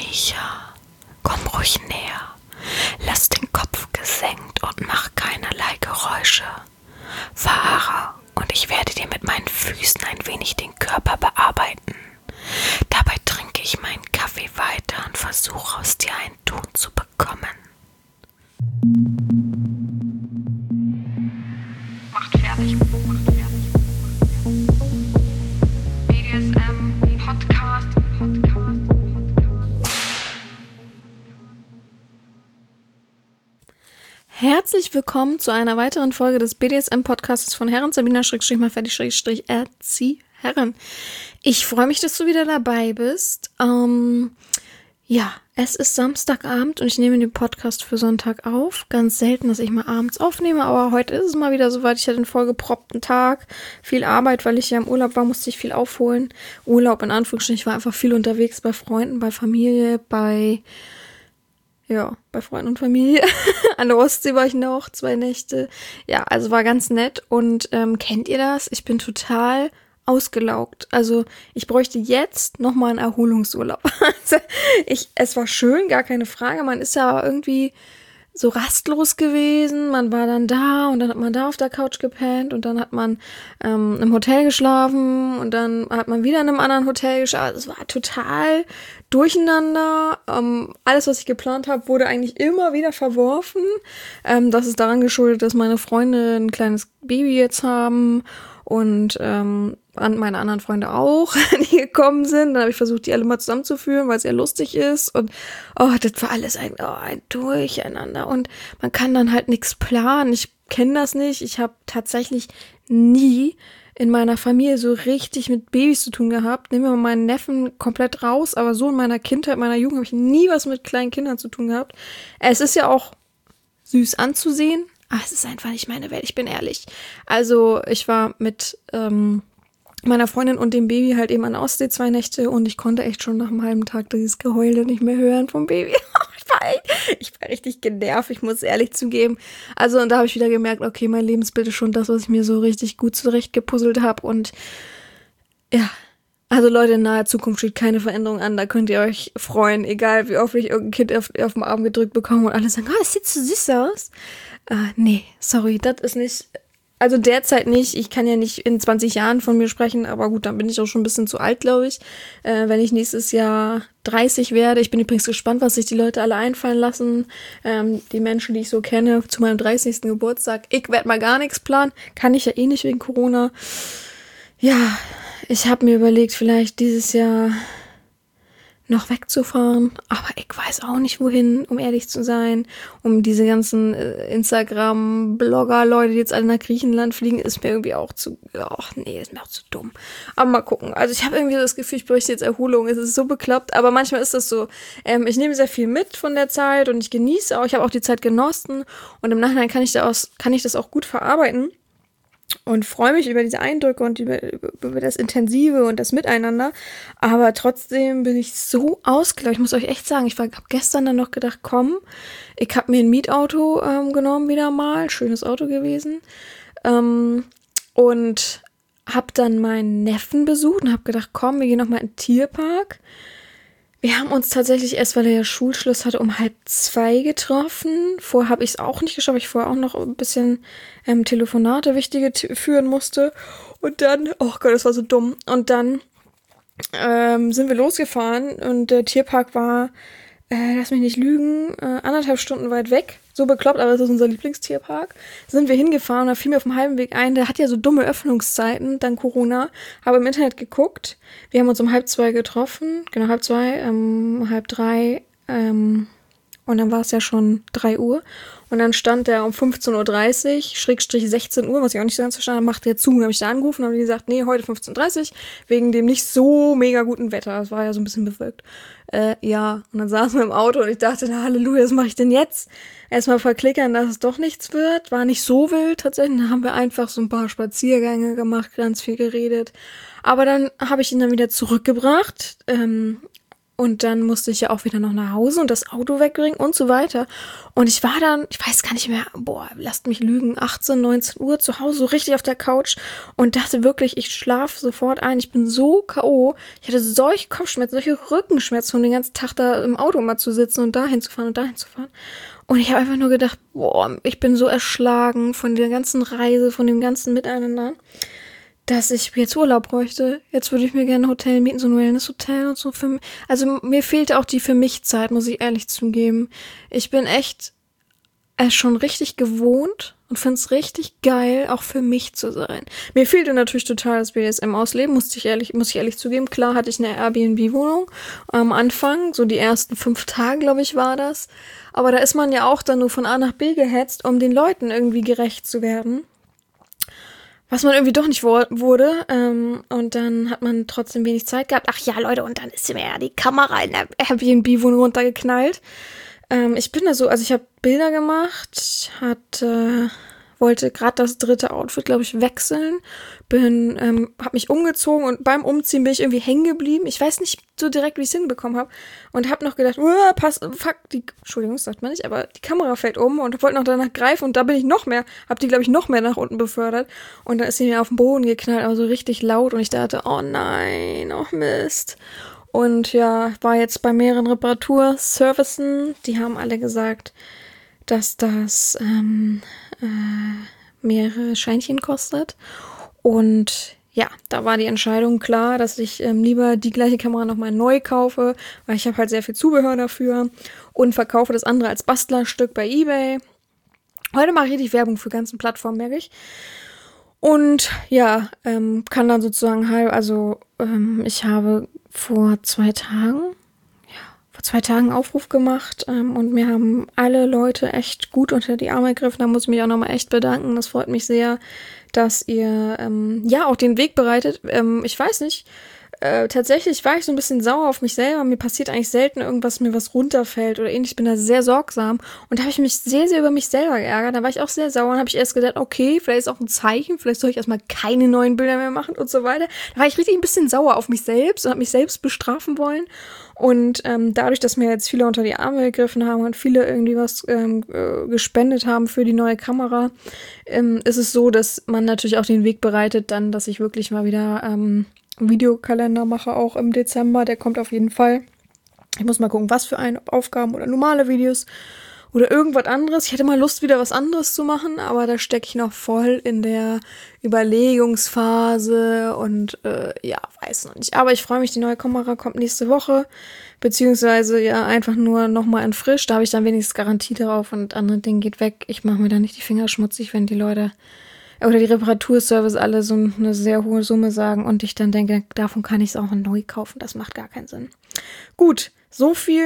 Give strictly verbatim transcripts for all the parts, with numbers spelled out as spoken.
Misha, komm ruhig näher. Lass den Kopf gesenkt und mach keinerlei Geräusche. Fahre, und ich werde dir mit meinen Füßen ein wenig den Körper bearbeiten. Dabei trinke ich meinen Kaffee weiter und versuche aus dir einen Ton zu bekommen. Macht fertig, macht fertig. B D S M, Podcast, Podcast, Podcast. Herzlich willkommen zu einer weiteren Folge des B D S M-Podcasts von Herren, Sabina Schrägstrich mal fertig Schrägstrich Erzieh Herren. Ich freue mich, dass du wieder dabei bist. Ähm, ja, es ist Samstagabend und ich nehme den Podcast für Sonntag auf. Ganz selten, dass ich mal abends aufnehme, aber heute ist es mal wieder soweit. Ich hatte einen vollgeproppten Tag, viel Arbeit, weil ich ja im Urlaub war, musste ich viel aufholen. Urlaub in Anführungsstrichen, ich war einfach viel unterwegs bei Freunden, bei Familie, bei... Ja, bei Freunden und Familie. An der Ostsee war ich noch, zwei Nächte. Ja, also war ganz nett. Und ähm, kennt ihr das? Ich bin total ausgelaugt. Also ich bräuchte jetzt nochmal einen Erholungsurlaub. Also ich, es war schön, gar keine Frage. Man ist ja irgendwie so rastlos gewesen. Man war dann da und dann hat man da auf der Couch gepennt und dann hat man ähm, im Hotel geschlafen und dann hat man wieder in einem anderen Hotel geschlafen. Es war total durcheinander. Ähm, alles, was ich geplant habe, wurde eigentlich immer wieder verworfen. Ähm, das ist daran geschuldet, dass meine Freunde ein kleines Baby jetzt haben und ähm, meine anderen Freunde auch, die gekommen sind. Dann habe ich versucht, die alle mal zusammenzuführen, weil es ja lustig ist. Und oh, das war alles ein, oh, ein Durcheinander. Und man kann dann halt nichts planen. Ich kenne das nicht. Ich habe tatsächlich nie in meiner Familie so richtig mit Babys zu tun gehabt. Nehmen wir mal meinen Neffen komplett raus, aber so in meiner Kindheit, meiner Jugend habe ich nie was mit kleinen Kindern zu tun gehabt. Es ist ja auch süß anzusehen, aber es ist einfach nicht meine Welt, ich bin ehrlich. Also ich war mit ähm, meiner Freundin und dem Baby halt eben an der Ostsee zwei Nächte und ich konnte echt schon nach einem halben Tag dieses Geheule nicht mehr hören vom Baby. ich, war echt, ich war richtig genervt, ich muss ehrlich zugeben. Also und da habe ich wieder gemerkt, okay, mein Lebensbild ist schon das, was ich mir so richtig gut zurechtgepuzzelt habe und ja, also Leute, in naher Zukunft steht keine Veränderung an, da könnt ihr euch freuen, egal wie oft ich irgendein Kind auf, auf den Arm gedrückt bekomme und alle sagen, oh, das sieht so süß aus. Äh, nee, sorry, das ist nicht... Also derzeit nicht, ich kann ja nicht in zwanzig Jahren von mir sprechen, aber gut, dann bin ich auch schon ein bisschen zu alt, glaube ich, äh, wenn ich nächstes Jahr dreißig werde. Ich bin übrigens gespannt, was sich die Leute alle einfallen lassen, ähm, die Menschen, die ich so kenne, zu meinem dreißigsten Geburtstag. Ich werde mal gar nichts planen, kann ich ja eh nicht wegen Corona. Ja, ich habe mir überlegt, vielleicht dieses Jahr noch wegzufahren, aber ich weiß auch nicht wohin, um ehrlich zu sein. Um diese ganzen äh, Instagram-Blogger-Leute, die jetzt alle nach Griechenland fliegen, ist mir irgendwie auch zu, ach nee, ist mir auch zu dumm. Aber mal gucken. Also ich habe irgendwie das Gefühl, ich bräuchte jetzt Erholung. Es ist so bekloppt, aber manchmal ist das so. Ähm, ich nehme sehr viel mit von der Zeit und ich genieße auch, ich habe auch die Zeit genossen und im Nachhinein kann ich, da aus, kann ich das auch gut verarbeiten. Und freue mich über diese Eindrücke und über, über das Intensive und das Miteinander. Aber trotzdem bin ich so ausgelaugt. Ich muss euch echt sagen, ich habe gestern dann noch gedacht, komm, ich habe mir ein Mietauto ähm, genommen wieder mal. Schönes Auto gewesen. Ähm, und habe dann meinen Neffen besucht und habe gedacht, komm, wir gehen nochmal in den Tierpark. Wir haben uns tatsächlich erst, weil er ja Schulschluss hatte, um halb zwei getroffen. Vorher habe ich es auch nicht geschafft, weil ich vorher auch noch ein bisschen ähm, Telefonate, wichtige t- führen musste. Und dann, oh Gott, das war so dumm. Und dann ähm, sind wir losgefahren und der Tierpark war, äh, lass mich nicht lügen, äh, anderthalb Stunden weit weg. So bekloppt, aber das ist unser Lieblingstierpark. Sind wir hingefahren, da fiel mir auf dem halben Weg ein, der hat ja so dumme Öffnungszeiten, dank Corona. Habe im Internet geguckt. Wir haben uns um halb zwei getroffen, genau halb zwei, ähm, halb drei, ähm, und dann war es ja schon drei Uhr. Und dann stand der um fünfzehn Uhr dreißig, Schrägstrich sechzehn Uhr, was ich auch nicht so ganz verstanden habe, macht der zu. Und dann habe ich da angerufen und haben die gesagt, nee, heute fünfzehn Uhr dreißig, wegen dem nicht so mega guten Wetter. Das war ja so ein bisschen bewölkt. Äh, ja, und dann saßen wir im Auto und ich dachte, na Halleluja, was mache ich denn jetzt? Erstmal verklickern, dass es doch nichts wird. War nicht so wild tatsächlich. Dann haben wir einfach so ein paar Spaziergänge gemacht, ganz viel geredet. Aber dann habe ich ihn dann wieder zurückgebracht, ähm, und dann musste ich ja auch wieder noch nach Hause und das Auto wegbringen und so weiter. Und ich war dann, ich weiß gar nicht mehr, boah, lasst mich lügen, achtzehn, neunzehn Uhr zu Hause, so richtig auf der Couch und dachte wirklich, ich schlafe sofort ein. Ich bin so K O. Ich hatte solche Kopfschmerzen, solche Rückenschmerzen, um den ganzen Tag da im Auto mal zu sitzen und dahin zu fahren und dahin zu fahren. Und ich habe einfach nur gedacht, boah, ich bin so erschlagen von der ganzen Reise, von dem ganzen Miteinander, dass ich jetzt Urlaub bräuchte. Jetzt würde ich mir gerne ein Hotel mieten, so ein Wellness-Hotel und so. Für mich. Also mir fehlte auch die für mich Zeit, muss ich ehrlich zugeben. Ich bin echt es schon richtig gewohnt und finde es richtig geil, auch für mich zu sein. Mir fehlte natürlich total das B D S M-Ausleben, muss ich ehrlich, muss ich ehrlich zugeben. Klar hatte ich eine Airbnb-Wohnung am Anfang, so die ersten fünf Tage, glaube ich, war das. Aber da ist man ja auch dann nur von A nach B gehetzt, um den Leuten irgendwie gerecht zu werden. Was man irgendwie doch nicht wo- wurde. Ähm, und dann hat man trotzdem wenig Zeit gehabt. Ach ja, Leute, und dann ist mir ja die Kamera in der Airbnb-Wohnung runtergeknallt. Ähm, ich bin da so, also ich habe Bilder gemacht, hatte, wollte gerade das dritte Outfit, glaube ich, wechseln, bin, ähm, habe mich umgezogen und beim Umziehen bin ich irgendwie hängen geblieben. Ich weiß nicht so direkt, wie ich es hinbekommen habe und habe noch gedacht, uh, pass, fuck, die, Entschuldigung, das sagt man nicht, aber die Kamera fällt um und wollte noch danach greifen und da bin ich noch mehr, habe die, glaube ich, noch mehr nach unten befördert und dann ist sie mir auf den Boden geknallt, aber so richtig laut und ich dachte, oh nein, oh Mist. Und ja, war jetzt bei mehreren Reparaturservicen, die haben alle gesagt, dass das ähm, äh, mehrere Scheinchen kostet. Und ja, da war die Entscheidung klar, dass ich ähm, lieber die gleiche Kamera nochmal neu kaufe, weil ich habe halt sehr viel Zubehör dafür und verkaufe das andere als Bastlerstück bei eBay. Heute mache ich richtig Werbung für ganzen Plattformen, merke ich. Und ja, ähm, kann dann sozusagen halb, also ähm, ich habe vor zwei Tagen, ja, vor zwei Tagen einen Aufruf gemacht ähm, und mir haben alle Leute echt gut unter die Arme gegriffen. Da muss ich mich auch nochmal echt bedanken. Das freut mich sehr, dass ihr ähm, ja auch den Weg bereitet. Ähm, ich weiß nicht, äh, tatsächlich war ich so ein bisschen sauer auf mich selber. Mir passiert eigentlich selten irgendwas, mir was runterfällt oder ähnlich. Ich bin da sehr sorgsam und da habe ich mich sehr, sehr über mich selber geärgert. Da war ich auch sehr sauer und habe ich erst gedacht, okay, vielleicht ist auch ein Zeichen, vielleicht soll ich erstmal keine neuen Bilder mehr machen und so weiter. Da war ich richtig ein bisschen sauer auf mich selbst und habe mich selbst bestrafen wollen. Und ähm, dadurch, dass mir jetzt viele unter die Arme gegriffen haben und viele irgendwie was ähm, äh, gespendet haben für die neue Kamera, ähm, ist es so, dass man natürlich auch den Weg bereitet, dann, dass ich wirklich mal wieder ähm, einen Videokalender mache, auch im Dezember. Der kommt auf jeden Fall. Ich muss mal gucken, was für ein, ob Aufgaben oder normale Videos oder irgendwas anderes. Ich hätte mal Lust, wieder was anderes zu machen, aber da stecke ich noch voll in der Überlegungsphase und äh, ja, weiß noch nicht. Aber ich freue mich, die neue Kamera kommt nächste Woche, beziehungsweise ja einfach nur nochmal in frisch. Da habe ich dann wenigstens Garantie darauf und das andere Ding geht weg. Ich mache mir da nicht die Finger schmutzig, wenn die Leute oder die Reparaturservice alle so eine sehr hohe Summe sagen und ich dann denke, davon kann ich es auch neu kaufen. Das macht gar keinen Sinn. Gut, so viel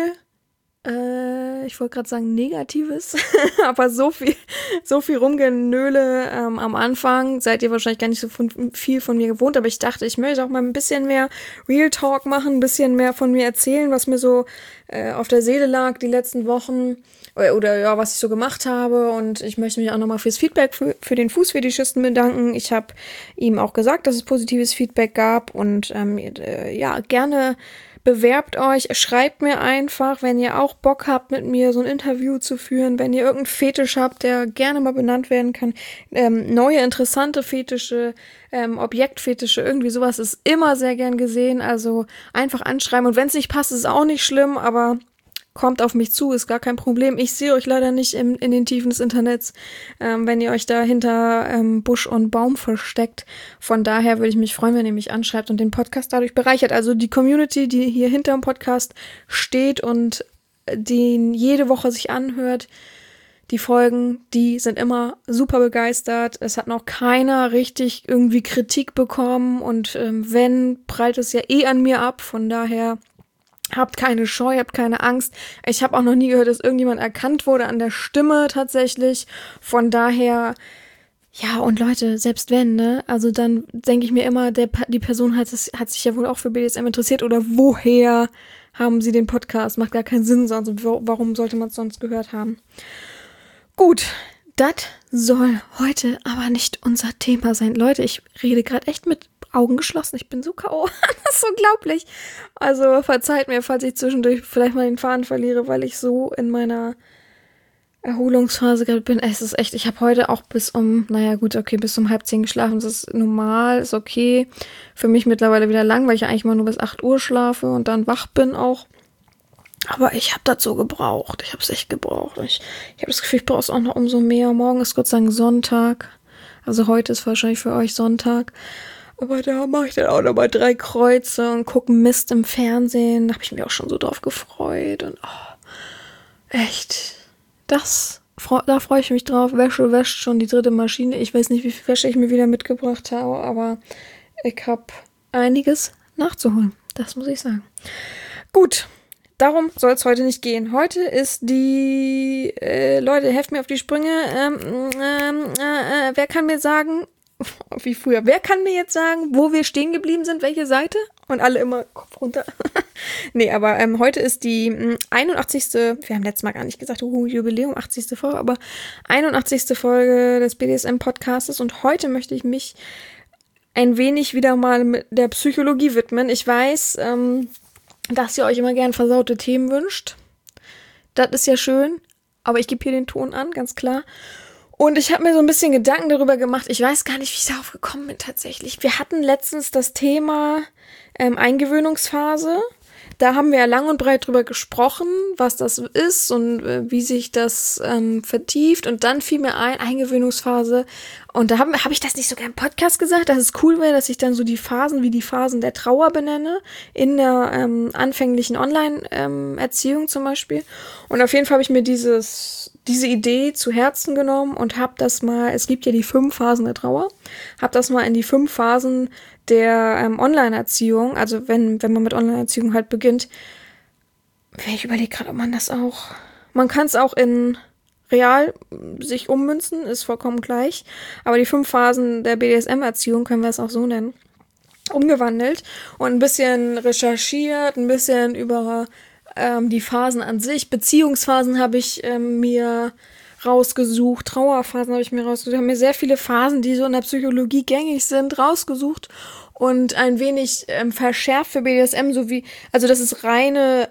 Äh, ich wollte gerade sagen Negatives, aber so viel, so viel Rumgenöle ähm, am Anfang seid ihr wahrscheinlich gar nicht so von, viel von mir gewohnt, aber ich dachte, ich möchte auch mal ein bisschen mehr Real Talk machen, ein bisschen mehr von mir erzählen, was mir so äh, auf der Seele lag die letzten Wochen oder, oder ja, was ich so gemacht habe und ich möchte mich auch nochmal fürs Feedback für, für den Fußfetischisten bedanken. Ich habe ihm auch gesagt, dass es positives Feedback gab und ähm, äh, ja, gerne bewerbt euch, schreibt mir einfach, wenn ihr auch Bock habt, mit mir so ein Interview zu führen, wenn ihr irgendeinen Fetisch habt, der gerne mal benannt werden kann, ähm, neue, interessante Fetische, ähm, Objektfetische, irgendwie sowas ist immer sehr gern gesehen, also einfach anschreiben und wenn es nicht passt, ist es auch nicht schlimm, aber kommt auf mich zu, ist gar kein Problem. Ich sehe euch leider nicht im, in den Tiefen des Internets, ähm, wenn ihr euch da hinter ähm, Busch und Baum versteckt. Von daher würde ich mich freuen, wenn ihr mich anschreibt und den Podcast dadurch bereichert. Also die Community, die hier hinter dem Podcast steht und den jede Woche sich anhört, die Folgen, die sind immer super begeistert. Es hat noch keiner richtig irgendwie Kritik bekommen und ähm, wenn, prallt es ja eh an mir ab. Von daher habt keine Scheu, habt keine Angst. Ich habe auch noch nie gehört, dass irgendjemand erkannt wurde an der Stimme tatsächlich. Von daher, ja, und Leute, selbst wenn, ne, also dann denke ich mir immer, der, die Person hat, es, hat sich ja wohl auch für B D S M interessiert oder woher haben sie den Podcast? Macht gar keinen Sinn, sonst warum sollte man es sonst gehört haben? Gut, das soll heute aber nicht unser Thema sein. Leute, ich rede gerade echt mit Augen geschlossen. Ich bin so K O. Das ist unglaublich. Also verzeiht mir, falls ich zwischendurch vielleicht mal den Faden verliere, weil ich so in meiner Erholungsphase gerade bin. Es ist echt, ich habe heute auch bis um, naja gut, okay, bis um halb zehn geschlafen. Das ist normal, ist okay. Für mich mittlerweile wieder lang, weil ich ja eigentlich mal nur bis acht Uhr schlafe und dann wach bin auch. Aber ich habe das so gebraucht. Ich habe es echt gebraucht. Ich, ich habe das Gefühl, ich brauche es auch noch umso mehr. Morgen ist Gott sei Dank Sonntag. Also heute ist wahrscheinlich für euch Sonntag. Aber da mache ich dann auch nochmal drei Kreuze und gucke Mist im Fernsehen. Da habe ich mich auch schon so drauf gefreut. Und oh, echt, das, da freue ich mich drauf. Wäsche wäscht schon die dritte Maschine. Ich weiß nicht, wie viel Wäsche ich mir wieder mitgebracht habe, aber ich habe einiges nachzuholen. Das muss ich sagen. Gut, darum soll es heute nicht gehen. Heute ist die, äh, Leute, helft mir auf die Sprünge. Ähm, ähm, äh, äh, wer kann mir sagen, wie früher, wer kann mir jetzt sagen, wo wir stehen geblieben sind, welche Seite? Und alle immer Kopf runter. Nee, aber ähm, heute ist die mh, einundachtzigste Wir haben letztes Mal gar nicht gesagt, uh, Jubiläum, achtzigste Folge, aber einundachtzigste Folge des B D S M-Podcastes. Und heute möchte ich mich ein wenig wieder mal mit der Psychologie widmen. Ich weiß, ähm, dass ihr euch immer gern versaute Themen wünscht. Das ist ja schön, aber ich gebe hier den Ton an, ganz klar. Und ich habe mir so ein bisschen Gedanken darüber gemacht. Ich weiß gar nicht, wie ich darauf gekommen bin tatsächlich. Wir hatten letztens das Thema ähm, Eingewöhnungsphase. Da haben wir ja lang und breit drüber gesprochen, was das ist und äh, wie sich das ähm, vertieft. Und dann fiel mir ein, Eingewöhnungsphase. Und da habe hab ich das nicht sogar im Podcast gesagt, dass es cool wäre, dass ich dann so die Phasen wie die Phasen der Trauer benenne, in der ähm, anfänglichen Online-Erziehung ähm, zum Beispiel. Und auf jeden Fall habe ich mir dieses, diese Idee zu Herzen genommen und habe das mal, es gibt ja die fünf Phasen der Trauer, habe das mal in die fünf Phasen der ähm, Online-Erziehung, also wenn, wenn man mit Online-Erziehung halt beginnt, ich überlege gerade, ob man das auch, man kann es auch in real sich ummünzen, ist vollkommen gleich, aber die fünf Phasen der B D S M-Erziehung, können wir es auch so nennen, umgewandelt und ein bisschen recherchiert, ein bisschen über ähm, die Phasen an sich, Beziehungsphasen habe ich ähm, mir rausgesucht, Trauerphasen habe ich mir rausgesucht, ich habe mir sehr viele Phasen, die so in der Psychologie gängig sind, rausgesucht und ein wenig ähm, verschärft für B D S M, so wie, also das ist reine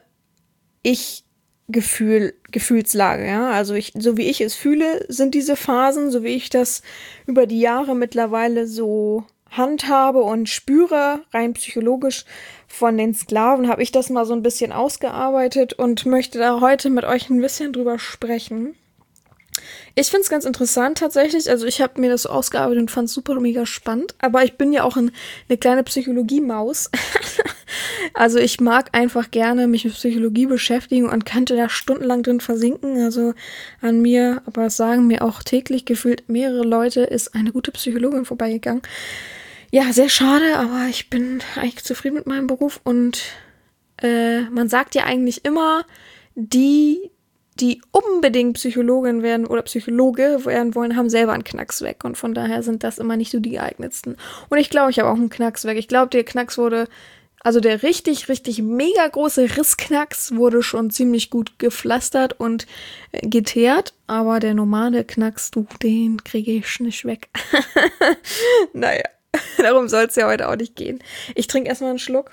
Ich-Gefühl, Gefühlslage, ja, also ich, so wie ich es fühle, sind diese Phasen, so wie ich das über die Jahre mittlerweile so handhabe und spüre, rein psychologisch von den Sklaven, habe ich das mal so ein bisschen ausgearbeitet und möchte da heute mit euch ein bisschen drüber sprechen. Ich finde es ganz interessant tatsächlich, also ich habe mir das so ausgearbeitet und fand es super mega spannend, aber ich bin ja auch ein, eine kleine Psychologie-Maus. Also ich mag einfach gerne mich mit Psychologie beschäftigen und könnte da stundenlang drin versinken, also an mir, aber das sagen mir auch täglich gefühlt mehrere Leute, ist eine gute Psychologin vorbeigegangen. Ja, sehr schade, aber ich bin eigentlich zufrieden mit meinem Beruf und äh, man sagt ja eigentlich immer, die die unbedingt Psychologin werden oder Psychologe werden wollen, haben selber einen Knacks weg. Und von daher sind das immer nicht so die geeignetsten. Und ich glaube, ich habe auch einen Knacks weg. Ich glaube, der Knacks wurde, also der richtig, richtig mega große Rissknacks wurde schon ziemlich gut gepflastert und äh, geteert. Aber der normale Knacks, du, den kriege ich nicht weg. Naja, darum soll es ja heute auch nicht gehen. Ich trinke erstmal einen Schluck.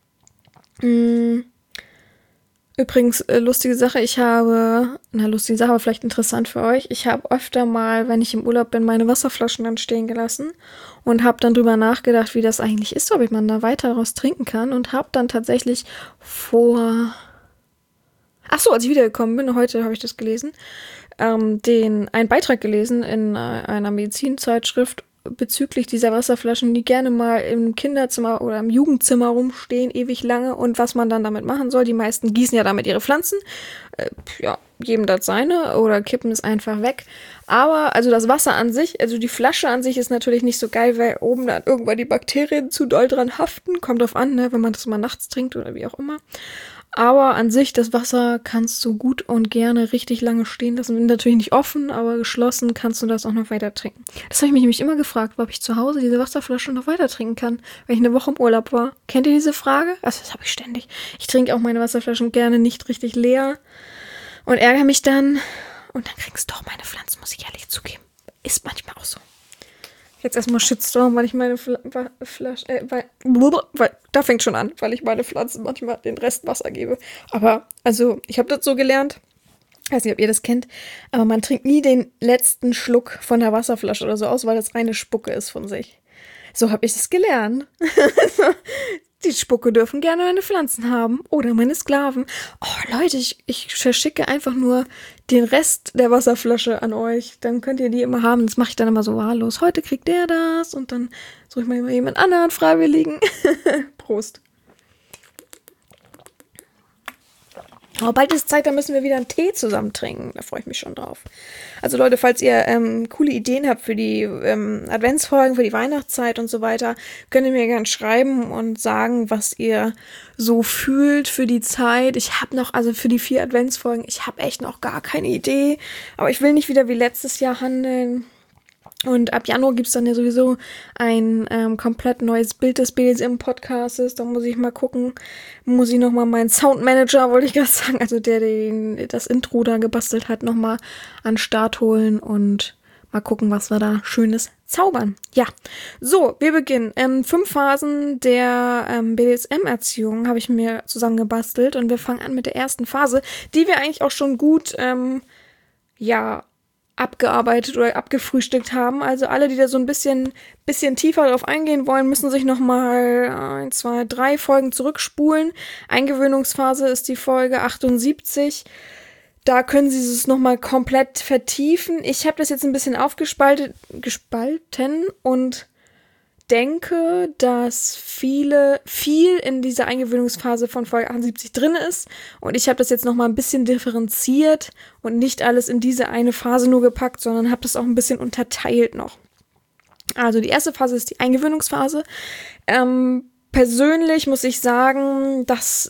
Mmh. Übrigens, äh, lustige Sache, ich habe, na lustige Sache, aber vielleicht interessant für euch, ich habe öfter mal, wenn ich im Urlaub bin, meine Wasserflaschen dann stehen gelassen und habe dann drüber nachgedacht, wie das eigentlich ist, ob man da weiter daraus trinken kann und habe dann tatsächlich vor, ach so, als ich wiedergekommen bin, heute habe ich das gelesen, ähm, den, einen Beitrag gelesen in äh, einer Medizinzeitschrift bezüglich dieser Wasserflaschen, die gerne mal im Kinderzimmer oder im Jugendzimmer rumstehen, ewig lange und was man dann damit machen soll. Die meisten gießen ja damit ihre Pflanzen, äh, ja, jedem das seine oder kippen es einfach weg. Aber, also das Wasser an sich, also die Flasche an sich ist natürlich nicht so geil, weil oben dann irgendwann die Bakterien zu doll dran haften. Kommt drauf an, ne, wenn man das mal nachts trinkt oder wie auch immer. Aber an sich, das Wasser kannst du gut und gerne richtig lange stehen lassen. Natürlich nicht offen, aber geschlossen kannst du das auch noch weiter trinken. Das habe ich mich nämlich immer gefragt, ob ich zu Hause diese Wasserflasche noch weiter trinken kann, weil ich eine Woche im Urlaub war. Kennt ihr diese Frage? Also das habe ich ständig. Ich trinke auch meine Wasserflaschen gerne nicht richtig leer und ärgere mich dann. Und dann kriegst du doch meine Pflanzen, muss ich ehrlich zugeben. Ist manchmal auch so. Jetzt erstmal Shitstorm, weil ich meine Fl Flasche, äh, weil, weil, da fängt schon an, weil ich meine Pflanzen manchmal den Rest Wasser gebe. Aber, also, ich habe das so gelernt, ich weiß nicht, ob ihr das kennt, aber man trinkt nie den letzten Schluck von der Wasserflasche oder so aus, weil das reine Spucke ist von sich. So habe ich das gelernt. Die Spucke dürfen gerne meine Pflanzen haben oder meine Sklaven. Oh Leute, ich, ich verschicke einfach nur den Rest der Wasserflasche an euch. Dann könnt ihr die immer haben. Das mache ich dann immer so wahllos. Heute kriegt der das und dann suche ich mir immer jemand anderen Freiwilligen. Prost. Aber bald ist Zeit, da müssen wir wieder einen Tee zusammen trinken. Da freue ich mich schon drauf. Also Leute, falls ihr ähm, coole Ideen habt für die ähm, Adventsfolgen, für die Weihnachtszeit und so weiter, könnt ihr mir gerne schreiben und sagen, was ihr so fühlt für die Zeit. Ich habe noch, also für die vier Adventsfolgen, ich habe echt noch gar keine Idee. Aber ich will nicht wieder wie letztes Jahr handeln. Und ab Januar gibt es dann ja sowieso ein ähm, komplett neues Bild des B D S M-Podcasts. Da muss ich mal gucken, muss ich nochmal meinen Soundmanager, wollte ich gerade sagen, also der den das Intro da gebastelt hat, nochmal an den Start holen und mal gucken, was wir da Schönes zaubern. Ja, so, wir beginnen. Ähm, fünf Phasen der ähm, B D S M-Erziehung habe ich mir zusammen gebastelt und wir fangen an mit der ersten Phase, die wir eigentlich auch schon gut, ähm, ja, abgearbeitet oder abgefrühstückt haben. Also alle, die da so ein bisschen, bisschen tiefer drauf eingehen wollen, müssen sich nochmal ein, zwei, drei Folgen zurückspulen. Eingewöhnungsphase ist die Folge achtundsiebzig. Da können Sie es nochmal komplett vertiefen. Ich habe das jetzt ein bisschen aufgespalten gespalten und denke, dass viele, viel in dieser Eingewöhnungsphase von Folge achtundsiebzig drin ist und ich habe das jetzt nochmal ein bisschen differenziert und nicht alles in diese eine Phase nur gepackt, sondern habe das auch ein bisschen unterteilt noch. Also die erste Phase ist die Eingewöhnungsphase. Ähm, persönlich muss ich sagen, das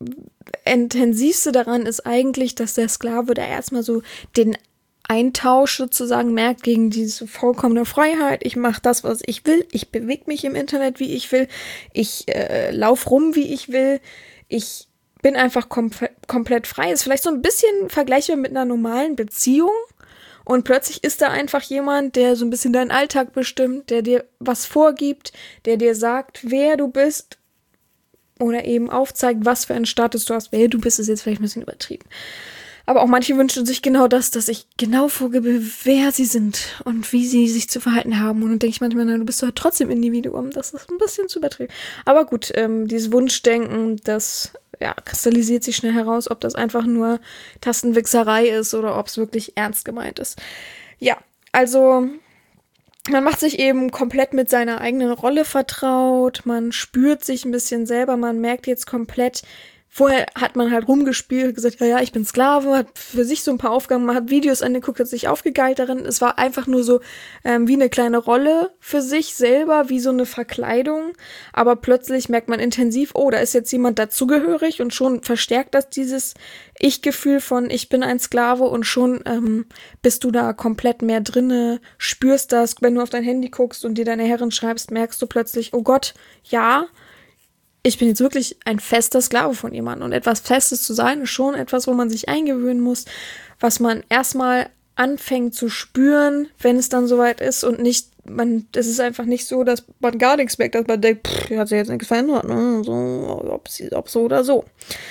Intensivste daran ist eigentlich, dass der Sklave da erstmal so den Eintausch sozusagen merkt gegen diese vollkommene Freiheit. Ich mache das, was ich will. Ich bewege mich im Internet, wie ich will. Ich äh, laufe rum, wie ich will. Ich bin einfach kom- komplett frei. Ist vielleicht so ein bisschen vergleichbar mit einer normalen Beziehung. Und plötzlich ist da einfach jemand, der so ein bisschen deinen Alltag bestimmt, der dir was vorgibt, der dir sagt, wer du bist oder eben aufzeigt, was für einen Status du hast. Wer du bist, ist jetzt vielleicht ein bisschen übertrieben. Aber auch manche wünschen sich genau das, dass ich genau vorgebe, wer sie sind und wie sie sich zu verhalten haben. Und dann denke ich manchmal, na, du bist doch trotzdem Individuum. Das ist ein bisschen zu übertrieben. Aber gut, ähm, dieses Wunschdenken, das ja, kristallisiert sich schnell heraus, ob das einfach nur Tastenwichserei ist oder ob es wirklich ernst gemeint ist. Ja, also man macht sich eben komplett mit seiner eigenen Rolle vertraut. Man spürt sich ein bisschen selber. Man merkt jetzt komplett, vorher hat man halt rumgespielt, gesagt, ja, ja, ich bin Sklave, hat für sich so ein paar Aufgaben, man hat Videos angeguckt, hat sich aufgegeilt darin. Es war einfach nur so ähm, wie eine kleine Rolle für sich selber, wie so eine Verkleidung. Aber plötzlich merkt man intensiv, oh, da ist jetzt jemand dazugehörig und schon verstärkt das dieses Ich-Gefühl von, ich bin ein Sklave und schon ähm, bist du da komplett mehr drinne, spürst das, wenn du auf dein Handy guckst und dir deine Herren schreibst, merkst du plötzlich, oh Gott, ja, ich bin jetzt wirklich ein fester Sklave von jemandem. Und etwas Festes zu sein, ist schon etwas, wo man sich eingewöhnen muss, was man erstmal anfängt zu spüren, wenn es dann soweit ist und nicht, man, es ist einfach nicht so, dass man gar nichts merkt, dass man denkt, pff, hier hat sich jetzt nichts verändert, ne? So, ob, ob so oder so.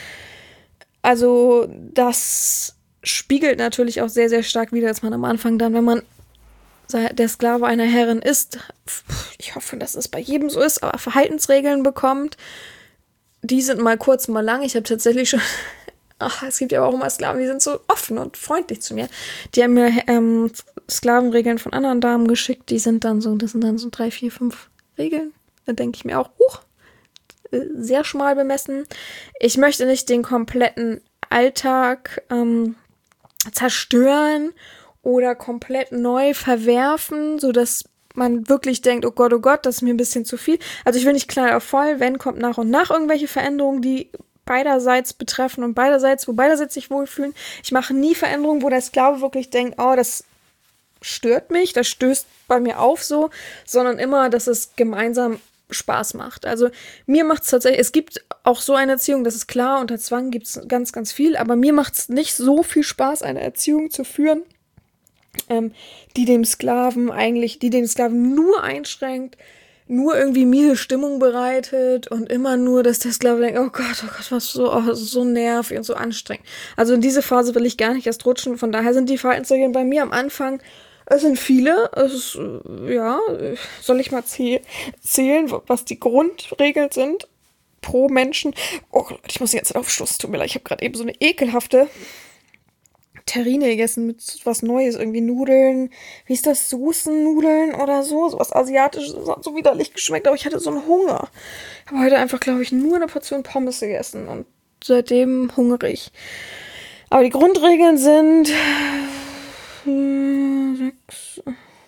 Also, das spiegelt natürlich auch sehr, sehr stark wider, dass man am Anfang dann, wenn man der Sklave einer Herrin ist, ich hoffe, dass es bei jedem so ist, aber Verhaltensregeln bekommt, die sind mal kurz, mal lang. Ich habe tatsächlich schon, ach, es gibt ja auch immer Sklaven, die sind so offen und freundlich zu mir. Die haben mir ähm, Sklavenregeln von anderen Damen geschickt, die sind dann so, das sind dann so drei, vier, fünf Regeln. Da denke ich mir auch, huch, sehr schmal bemessen. Ich möchte nicht den kompletten Alltag ähm, zerstören oder komplett neu verwerfen, sodass man wirklich denkt, oh Gott, oh Gott, das ist mir ein bisschen zu viel. Also ich will nicht klein auf voll, wenn, kommt nach und nach irgendwelche Veränderungen, die beiderseits betreffen und beiderseits, wo beiderseits sich wohlfühlen. Ich mache nie Veränderungen, wo der Sklave wirklich denkt, oh, das stört mich, das stößt bei mir auf so, sondern immer, dass es gemeinsam Spaß macht. Also mir macht es tatsächlich, es gibt auch so eine Erziehung, das ist klar, unter Zwang gibt es ganz, ganz viel, aber mir macht es nicht so viel Spaß, eine Erziehung zu führen, ähm, die dem Sklaven eigentlich, die den Sklaven nur einschränkt, nur irgendwie miese Stimmung bereitet und immer nur, dass der Sklave denkt, oh Gott, oh Gott, was so, oh, so nervig und so anstrengend. Also in diese Phase will ich gar nicht erst rutschen, von daher sind die Verhaltensregeln bei mir am Anfang, es sind viele, es ist, ja, soll ich mal zäh- zählen, was die Grundregeln sind pro Menschen. Oh Gott, ich muss jetzt aufstoßen, tut mir leid, ich habe gerade eben so eine ekelhafte Terrine gegessen mit was Neues, irgendwie Nudeln, wie ist das, Soßennudeln oder so, sowas Asiatisches, das hat so widerlich geschmeckt, aber ich hatte so einen Hunger. Ich habe heute einfach, glaube ich, nur eine Portion Pommes gegessen und seitdem hungere ich. Aber die Grundregeln sind äh, sechs,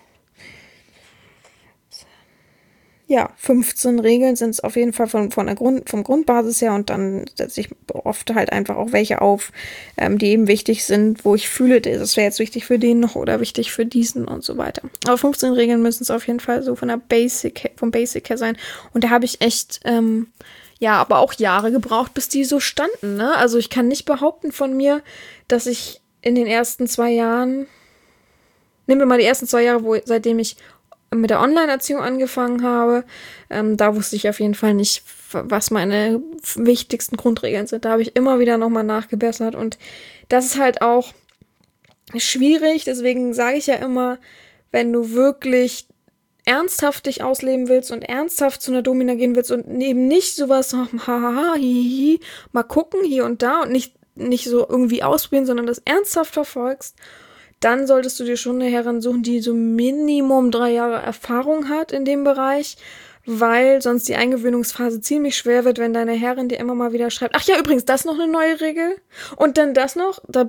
ja, fünfzehn Regeln sind es auf jeden Fall von, von der Grund, vom Grundbasis her und dann setze ich oft halt einfach auch welche auf, ähm, die eben wichtig sind, wo ich fühle, das wäre jetzt wichtig für den noch oder wichtig für diesen und so weiter. Aber fünfzehn Regeln müssen es auf jeden Fall so von der Basic, vom Basic her sein. Und da habe ich echt, ähm, ja, aber auch Jahre gebraucht, bis die so standen, ne? Also ich kann nicht behaupten von mir, dass ich in den ersten zwei Jahren, nehmen wir mal die ersten zwei Jahre, wo seitdem ich mit der Online-Erziehung angefangen habe, ähm, da wusste ich auf jeden Fall nicht, was meine wichtigsten Grundregeln sind. Da habe ich immer wieder nochmal nachgebessert und das ist halt auch schwierig, deswegen sage ich ja immer, wenn du wirklich ernsthaft dich ausleben willst und ernsthaft zu einer Domina gehen willst und eben nicht sowas, hahaha, hihihi, mal gucken hier und da und nicht, nicht so irgendwie ausprobieren, sondern das ernsthaft verfolgst, dann solltest du dir schon eine Herrin suchen, die so Minimum drei Jahre Erfahrung hat in dem Bereich, weil sonst die Eingewöhnungsphase ziemlich schwer wird, wenn deine Herrin dir immer mal wieder schreibt, ach ja, übrigens, das noch eine neue Regel und dann das noch, da,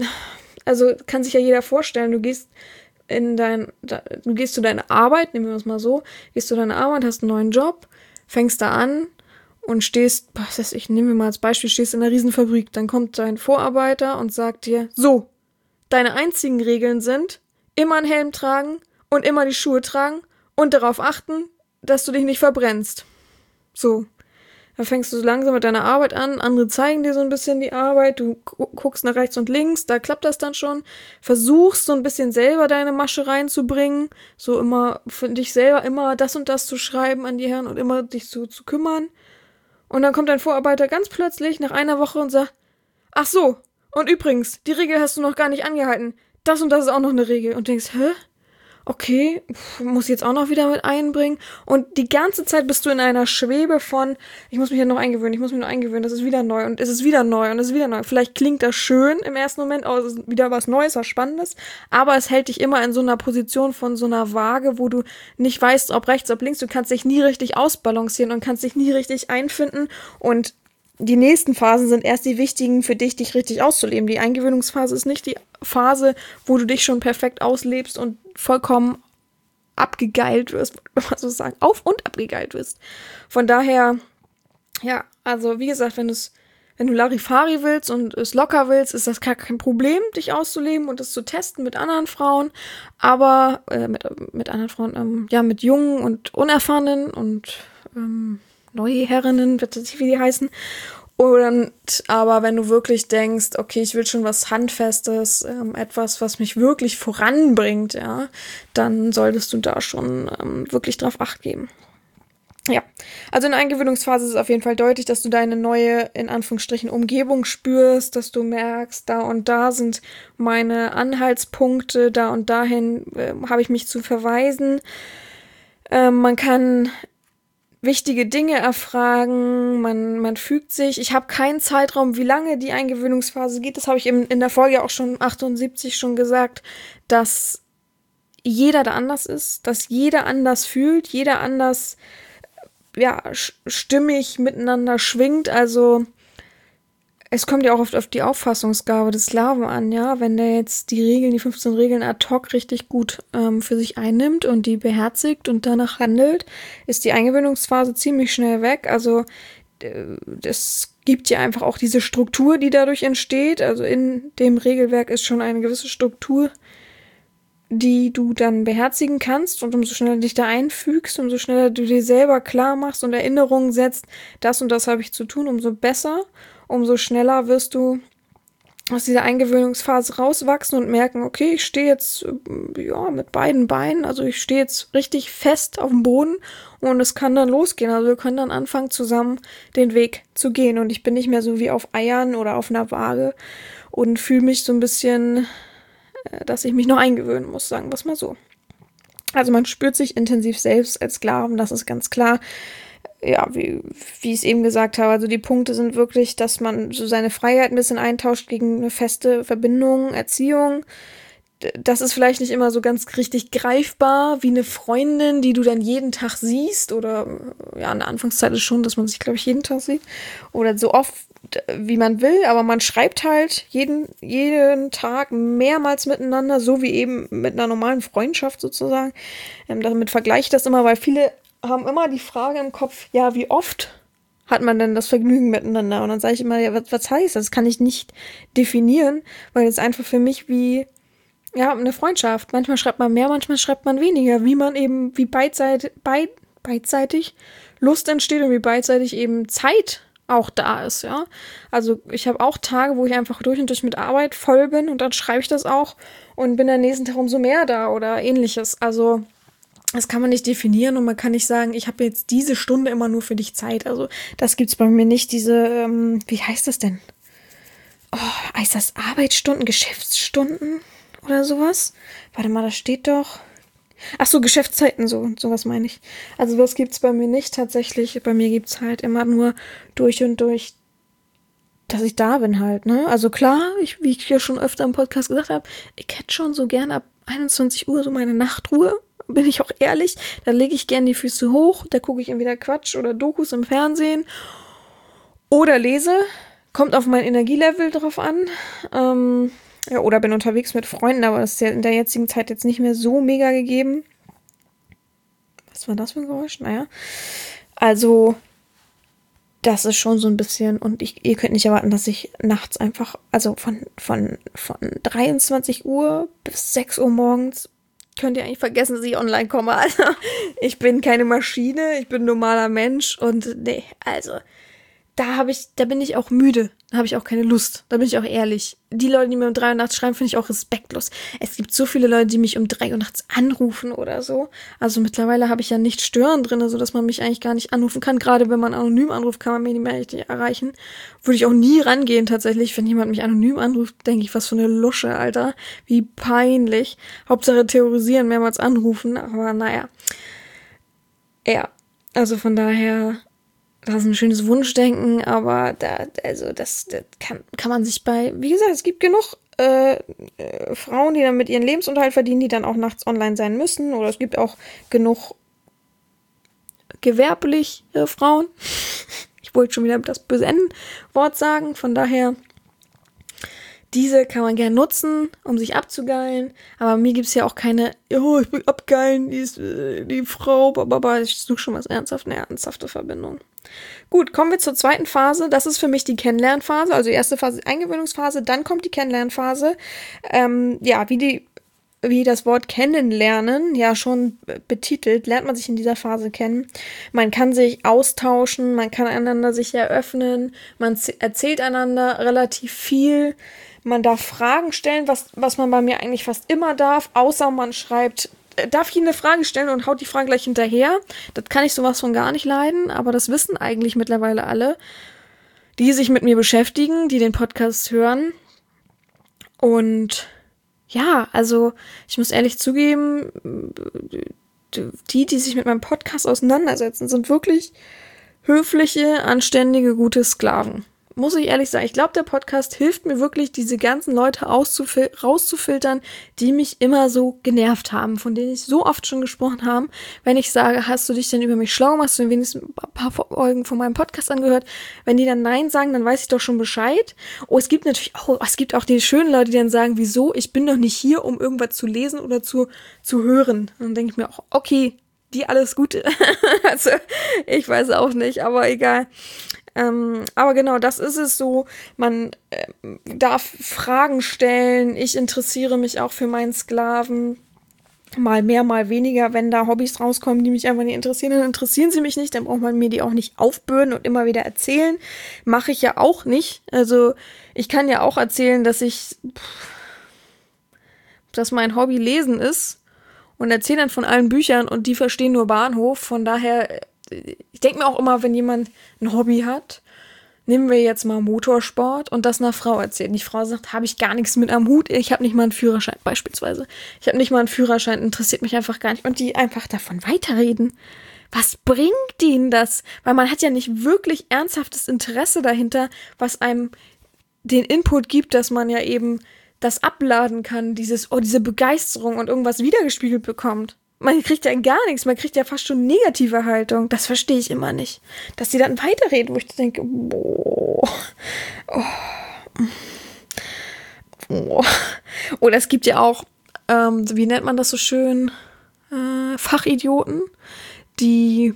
also kann sich ja jeder vorstellen, du gehst in dein, da, du gehst zu deiner Arbeit, nehmen wir es mal so, gehst zu deiner Arbeit, hast einen neuen Job, fängst da an und stehst, was weiß ich, nehmen wir mal als Beispiel, stehst in einer Riesenfabrik, dann kommt dein Vorarbeiter und sagt dir, so, deine einzigen Regeln sind, immer einen Helm tragen und immer die Schuhe tragen und darauf achten, dass du dich nicht verbrennst. So. Dann fängst du so langsam mit deiner Arbeit an, andere zeigen dir so ein bisschen die Arbeit, du guckst nach rechts und links, da klappt das dann schon, versuchst so ein bisschen selber deine Masche reinzubringen, so immer für dich selber immer das und das zu schreiben an die Herren und immer dich so zu kümmern. Und dann kommt dein Vorarbeiter ganz plötzlich nach einer Woche und sagt, ach so, und übrigens, die Regel hast du noch gar nicht angehalten. Das und das ist auch noch eine Regel. Und du denkst, hä? Okay, pff, muss ich jetzt auch noch wieder mit einbringen. Und die ganze Zeit bist du in einer Schwebe von, ich muss mich ja noch eingewöhnen, ich muss mich noch eingewöhnen, das ist wieder neu und es ist wieder neu und es ist wieder neu. Vielleicht klingt das schön im ersten Moment, oh, es ist wieder was Neues, was Spannendes, aber es hält dich immer in so einer Position von so einer Waage, wo du nicht weißt, ob rechts, ob links, du kannst dich nie richtig ausbalancieren und kannst dich nie richtig einfinden und die nächsten Phasen sind erst die wichtigen für dich, dich richtig auszuleben. Die Eingewöhnungsphase ist nicht die Phase, wo du dich schon perfekt auslebst und vollkommen abgegeilt wirst, wenn man so sagen, auf- und abgegeilt wirst. Von daher, ja, also wie gesagt, wenn, wenn du Larifari willst und es locker willst, ist das gar kein Problem, dich auszuleben und das zu testen mit anderen Frauen, aber äh, mit, mit anderen Frauen, ähm, ja, mit Jungen und Unerfahrenen und ähm, neue Herrinnen, wird das nicht, wie die heißen. Und aber wenn du wirklich denkst, okay, ich will schon was Handfestes, ähm, etwas, was mich wirklich voranbringt, ja, dann solltest du da schon ähm, wirklich drauf Acht geben. Ja, also in der Eingewöhnungsphase ist es auf jeden Fall deutlich, dass du deine neue, in Anführungsstrichen, Umgebung spürst, dass du merkst, da und da sind meine Anhaltspunkte, da und dahin äh, habe ich mich zu verweisen. Ähm, man kann wichtige Dinge erfragen, man, man fügt sich. Ich habe keinen Zeitraum, wie lange die Eingewöhnungsphase geht. Das habe ich in, in der Folge auch schon achtundsiebzig schon gesagt, dass jeder da anders ist, dass jeder anders fühlt, jeder anders ja, stimmig miteinander schwingt. Also es kommt ja auch oft auf die Auffassungsgabe des Sklaven an, ja, wenn der jetzt die Regeln, die fünfzehn Regeln ad hoc richtig gut ähm, für sich einnimmt und die beherzigt und danach handelt, ist die Eingewöhnungsphase ziemlich schnell weg. Also es gibt ja einfach auch diese Struktur, die dadurch entsteht. Also in dem Regelwerk ist schon eine gewisse Struktur, die du dann beherzigen kannst und umso schneller dich da einfügst, umso schneller du dir selber klar machst und Erinnerungen setzt, das und das habe ich zu tun, umso besser. Umso schneller wirst du aus dieser Eingewöhnungsphase rauswachsen und merken, okay, ich stehe jetzt äh, ja mit beiden Beinen, also ich stehe jetzt richtig fest auf dem Boden und es kann dann losgehen. Also wir können dann anfangen, zusammen den Weg zu gehen und ich bin nicht mehr so wie auf Eiern oder auf einer Waage und fühle mich so ein bisschen, äh, dass ich mich noch eingewöhnen muss, sagen wir es mal so. Also man spürt sich intensiv selbst als Sklaven, das ist ganz klar. Ja, wie, wie ich es eben gesagt habe, also die Punkte sind wirklich, dass man so seine Freiheit ein bisschen eintauscht gegen eine feste Verbindung, Erziehung. Das ist vielleicht nicht immer so ganz richtig greifbar, wie eine Freundin, die du dann jeden Tag siehst oder, ja, in der Anfangszeit ist schon, dass man sich, glaube ich, jeden Tag sieht oder so oft, wie man will, aber man schreibt halt jeden, jeden Tag mehrmals miteinander, so wie eben mit einer normalen Freundschaft sozusagen. Ähm, damit vergleiche ich das immer, weil viele haben immer die Frage im Kopf, ja, wie oft hat man denn das Vergnügen miteinander? Und dann sage ich immer, ja, was, was heißt das? Das kann ich nicht definieren, weil es einfach für mich wie, ja, eine Freundschaft. Manchmal schreibt man mehr, manchmal schreibt man weniger, wie man eben, wie beidseitig, beid, beidseitig Lust entsteht und wie beidseitig eben Zeit auch da ist, ja. Also ich habe auch Tage, wo ich einfach durch und durch mit Arbeit voll bin und dann schreibe ich das auch und bin am nächsten Tag umso mehr da oder ähnliches. Also das kann man nicht definieren und man kann nicht sagen, ich habe jetzt diese Stunde immer nur für dich Zeit. Also das gibt's bei mir nicht, diese, ähm, wie heißt das denn? Oh, heißt das Arbeitsstunden, Geschäftsstunden oder sowas? Warte mal, das steht doch. Ach so, Geschäftszeiten, so, sowas meine ich. Also das gibt's bei mir nicht tatsächlich. Bei mir gibt's halt immer nur durch und durch, dass ich da bin halt, ne? Also klar, ich, wie ich ja schon öfter im Podcast gesagt habe, ich hätte schon so gern ab einundzwanzig Uhr so meine Nachtruhe. Bin ich auch ehrlich, da lege ich gerne die Füße hoch, da gucke ich entweder Quatsch oder Dokus im Fernsehen oder lese, kommt auf mein Energielevel drauf an, ähm, ja, oder bin unterwegs mit Freunden, aber das ist ja in der jetzigen Zeit jetzt nicht mehr so mega gegeben. Was war das für ein Geräusch? Naja, also das ist schon so ein bisschen, und ich, ihr könnt nicht erwarten, dass ich nachts einfach, also von, von, von dreiundzwanzig Uhr bis sechs Uhr morgens könnt ihr eigentlich vergessen, dass ich online komme. Also, ich bin keine Maschine, ich bin ein normaler Mensch und nee, also, da habe ich, da bin ich auch müde, da habe ich auch keine Lust, da bin ich auch ehrlich. Die Leute, die mir um drei Uhr nachts schreiben, finde ich auch respektlos. Es gibt so viele Leute, die mich um drei Uhr nachts anrufen oder so. Also mittlerweile habe ich ja nicht stören drin, so dass man mich eigentlich gar nicht anrufen kann. Gerade wenn man anonym anruft, kann man mich nicht mehr richtig erreichen. Würde ich auch nie rangehen tatsächlich. Wenn jemand mich anonym anruft, denke ich, was für eine Lusche, Alter. Wie peinlich. Hauptsache terrorisieren, mehrmals anrufen, aber naja. Ja, also von daher, das ist ein schönes Wunschdenken, aber da, also das, das kann, kann man sich bei, wie gesagt, es gibt genug äh, äh, Frauen, die dann mit ihren Lebensunterhalt verdienen, die dann auch nachts online sein müssen, oder es gibt auch genug gewerblich äh, Frauen. Ich wollte schon wieder das böse N-Wort sagen, von daher, diese kann man gerne nutzen, um sich abzugeilen, aber mir gibt es ja auch keine, oh, ich will abgeilen, die, ist, äh, die Frau, aber ich suche schon was ernsthaft, eine ernsthafte Verbindung. Gut, kommen wir zur zweiten Phase. Das ist für mich die Kennenlernphase. Also die erste Phase, Eingewöhnungsphase, dann kommt die Kennenlernphase. Ähm, ja, wie die, wie das Wort kennenlernen ja schon betitelt, lernt man sich in dieser Phase kennen. Man kann sich austauschen, man kann einander sich eröffnen, man z- erzählt einander relativ viel. Man darf Fragen stellen, was, was man bei mir eigentlich fast immer darf, außer man schreibt, darf ich Ihnen eine Frage stellen und haut die Frage gleich hinterher. Das kann ich sowas von gar nicht leiden, aber das wissen eigentlich mittlerweile alle, die sich mit mir beschäftigen, die den Podcast hören. Und ja, also ich muss ehrlich zugeben, die, die sich mit meinem Podcast auseinandersetzen, sind wirklich höfliche, anständige, gute Sklaven. Muss ich ehrlich sagen, ich glaube, der Podcast hilft mir wirklich, diese ganzen Leute auszufil- rauszufiltern, die mich immer so genervt haben, von denen ich so oft schon gesprochen habe. Wenn ich sage, hast du dich denn über mich schlau gemacht, hast du wenigstens ein paar Folgen von meinem Podcast angehört? Wenn die dann Nein sagen, dann weiß ich doch schon Bescheid. Oh, es gibt natürlich auch, es gibt auch die schönen Leute, die dann sagen, wieso? Ich bin doch nicht hier, um irgendwas zu lesen oder zu, zu hören. Und dann denke ich mir auch, okay, die alles Gute. Also, ich weiß auch nicht, aber egal. Ähm, aber genau, das ist es so. Man äh, darf Fragen stellen. Ich interessiere mich auch für meinen Sklaven. Mal mehr, mal weniger. Wenn da Hobbys rauskommen, die mich einfach nicht interessieren, dann interessieren sie mich nicht. Dann braucht man mir die auch nicht aufbürden und immer wieder erzählen. Mache ich ja auch nicht. Also ich kann ja auch erzählen, dass ich, dass mein Hobby Lesen ist und erzähle dann von allen Büchern und die verstehen nur Bahnhof. Von daher, ich denke mir auch immer, wenn jemand ein Hobby hat, nehmen wir jetzt mal Motorsport und das einer Frau erzählen. Die Frau sagt, habe ich gar nichts mit am Hut, ich habe nicht mal einen Führerschein beispielsweise. Ich habe nicht mal einen Führerschein, interessiert mich einfach gar nicht. Und die einfach davon weiterreden. Was bringt ihnen das? Weil man hat ja nicht wirklich ernsthaftes Interesse dahinter, was einem den Input gibt, dass man ja eben das abladen kann, dieses, oh, diese Begeisterung und irgendwas wiedergespiegelt bekommt. Man kriegt ja gar nichts, man kriegt ja fast schon negative Haltung. Das verstehe ich immer nicht. Dass die dann weiterreden, wo ich denke, boah, oh, oh. Oder es gibt ja auch, ähm, wie nennt man das so schön, äh, Fachidioten, die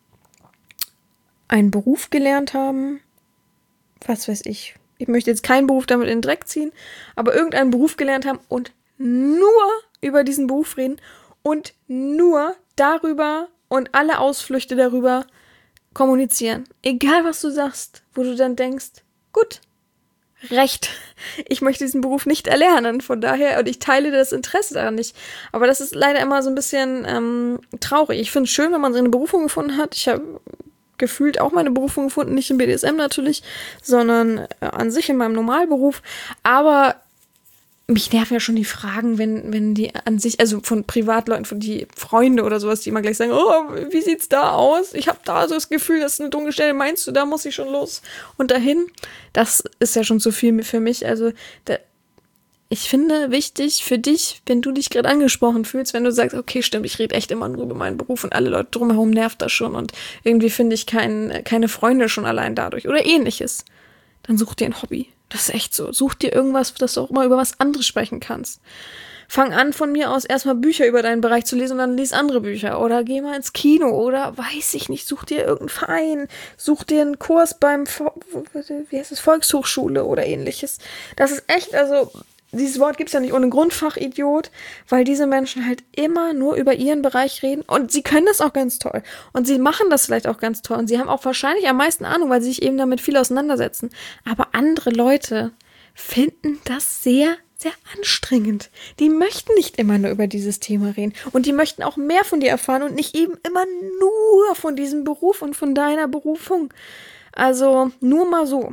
einen Beruf gelernt haben, was weiß ich, ich möchte jetzt keinen Beruf damit in den Dreck ziehen, aber irgendeinen Beruf gelernt haben und nur über diesen Beruf reden und nur darüber und alle Ausflüchte darüber kommunizieren. Egal, was du sagst, wo du dann denkst, gut, recht, ich möchte diesen Beruf nicht erlernen, von daher, und ich teile das Interesse daran nicht. Aber das ist leider immer so ein bisschen ähm, traurig. Ich finde es schön, wenn man seine Berufung gefunden hat. Ich habe gefühlt auch meine Berufung gefunden, nicht im B D S M natürlich, sondern äh, an sich in meinem Normalberuf. Aber mich nerven ja schon die Fragen, wenn, wenn die an sich, also von Privatleuten, von die Freunde oder sowas, die immer gleich sagen, oh, wie sieht's da aus? Ich habe da so das Gefühl, das ist eine dunkle Stelle, meinst du, da muss ich schon los und dahin? Das ist ja schon zu viel für mich. Also da, ich finde wichtig für dich, wenn du dich gerade angesprochen fühlst, wenn du sagst, okay, stimmt, ich rede echt immer nur über meinen Beruf und alle Leute drumherum nervt das schon und irgendwie finde ich kein, keine Freunde schon allein dadurch oder ähnliches, dann such dir ein Hobby. Das ist echt so. Such dir irgendwas, dass du auch mal über was anderes sprechen kannst. Fang an, von mir aus erstmal Bücher über deinen Bereich zu lesen und dann lies andere Bücher. Oder geh mal ins Kino oder weiß ich nicht, such dir irgendeinen Verein, such dir einen Kurs beim, wie heißt es, Volkshochschule oder ähnliches. Das ist echt, also dieses Wort gibt's ja nicht ohne Grund, Fachidiot, weil diese Menschen halt immer nur über ihren Bereich reden und sie können das auch ganz toll und sie machen das vielleicht auch ganz toll und sie haben auch wahrscheinlich am meisten Ahnung, weil sie sich eben damit viel auseinandersetzen. Aber andere Leute finden das sehr, sehr anstrengend. Die möchten nicht immer nur über dieses Thema reden und die möchten auch mehr von dir erfahren und nicht eben immer nur von diesem Beruf und von deiner Berufung. Also nur mal so.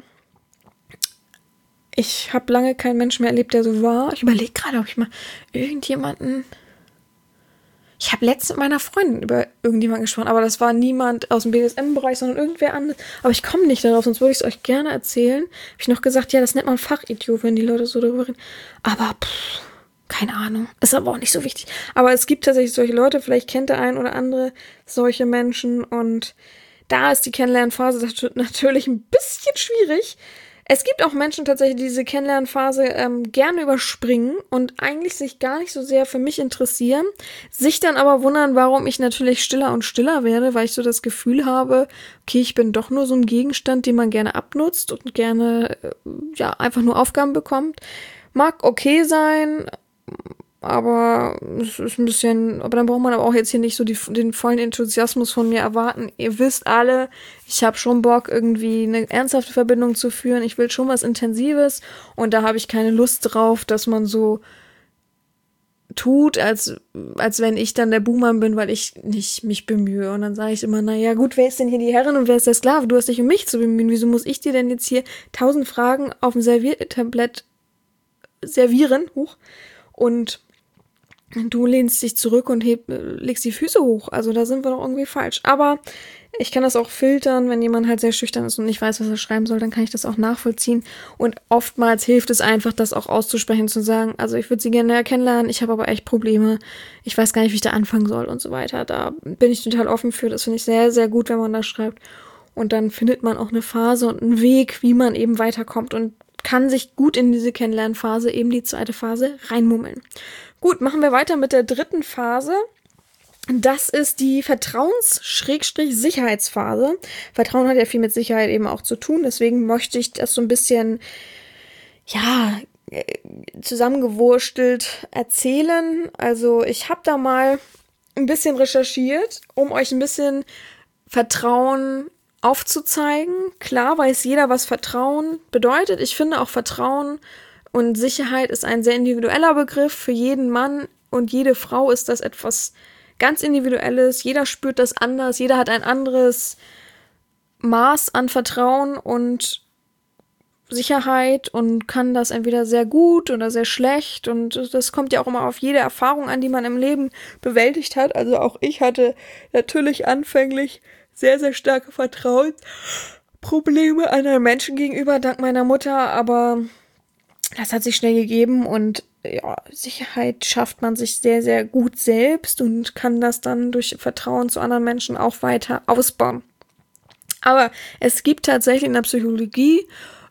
Ich habe lange keinen Menschen mehr erlebt, der so war. Ich überlege gerade, ob ich mal irgendjemanden... Ich habe letztens mit meiner Freundin über irgendjemanden gesprochen, aber das war niemand aus dem B D S M-Bereich, sondern irgendwer anderes. Aber ich komme nicht darauf, sonst würde ich es euch gerne erzählen. Habe ich noch gesagt, ja, das nennt man Fachidiot, wenn die Leute so darüber reden. Aber, pff, keine Ahnung. Ist aber auch nicht so wichtig. Aber es gibt tatsächlich solche Leute, vielleicht kennt der ein oder andere solche Menschen. Und da ist die Kennenlernphase natürlich ein bisschen schwierig. Es gibt auch Menschen tatsächlich, die diese Kennenlernphase ähm, gerne überspringen und eigentlich sich gar nicht so sehr für mich interessieren, sich dann aber wundern, warum ich natürlich stiller und stiller werde, weil ich so das Gefühl habe, okay, ich bin doch nur so ein Gegenstand, den man gerne abnutzt und gerne äh, ja einfach nur Aufgaben bekommt. Mag okay sein, aber es ist ein bisschen, aber dann braucht man aber auch jetzt hier nicht so die, den vollen Enthusiasmus von mir erwarten. Ihr wisst alle, ich habe schon Bock, irgendwie eine ernsthafte Verbindung zu führen. Ich will schon was Intensives und da habe ich keine Lust drauf, dass man so tut, als, als wenn ich dann der Buhmann bin, weil ich nicht mich bemühe. Und dann sage ich immer, naja gut, wer ist denn hier die Herrin und wer ist der Sklave? Du hast dich um mich zu bemühen. Wieso muss ich dir denn jetzt hier tausend Fragen auf dem Serviertablett servieren? Huch. Und du lehnst dich zurück und heb, legst die Füße hoch. Also da sind wir doch irgendwie falsch. Aber ich kann das auch filtern, wenn jemand halt sehr schüchtern ist und nicht weiß, was er schreiben soll, dann kann ich das auch nachvollziehen. Und oftmals hilft es einfach, das auch auszusprechen, zu sagen, also ich würde sie gerne kennenlernen, ich habe aber echt Probleme. Ich weiß gar nicht, wie ich da anfangen soll und so weiter. Da bin ich total offen für. Das finde ich sehr, sehr gut, wenn man das schreibt. Und dann findet man auch eine Phase und einen Weg, wie man eben weiterkommt und kann sich gut in diese Kennenlernphase, eben die zweite Phase, reinmummeln. Gut, machen wir weiter mit der dritten Phase. Das ist die Vertrauens-Sicherheitsphase. Vertrauen hat ja viel mit Sicherheit eben auch zu tun, deswegen möchte ich das so ein bisschen, ja, zusammengewurstelt erzählen. Also ich habe da mal ein bisschen recherchiert, um euch ein bisschen Vertrauen aufzuzeigen. Klar weiß jeder, was Vertrauen bedeutet. Ich finde auch Vertrauen und Sicherheit ist ein sehr individueller Begriff. Für jeden Mann und jede Frau ist das etwas ganz Individuelles. Jeder spürt das anders. Jeder hat ein anderes Maß an Vertrauen und Sicherheit und kann das entweder sehr gut oder sehr schlecht. Und das kommt ja auch immer auf jede Erfahrung an, die man im Leben bewältigt hat. Also auch ich hatte natürlich anfänglich sehr, sehr starke Vertrauensprobleme anderen Menschen gegenüber, dank meiner Mutter. Aber das hat sich schnell gegeben und ja, Sicherheit schafft man sich sehr, sehr gut selbst und kann das dann durch Vertrauen zu anderen Menschen auch weiter ausbauen. Aber es gibt tatsächlich in der Psychologie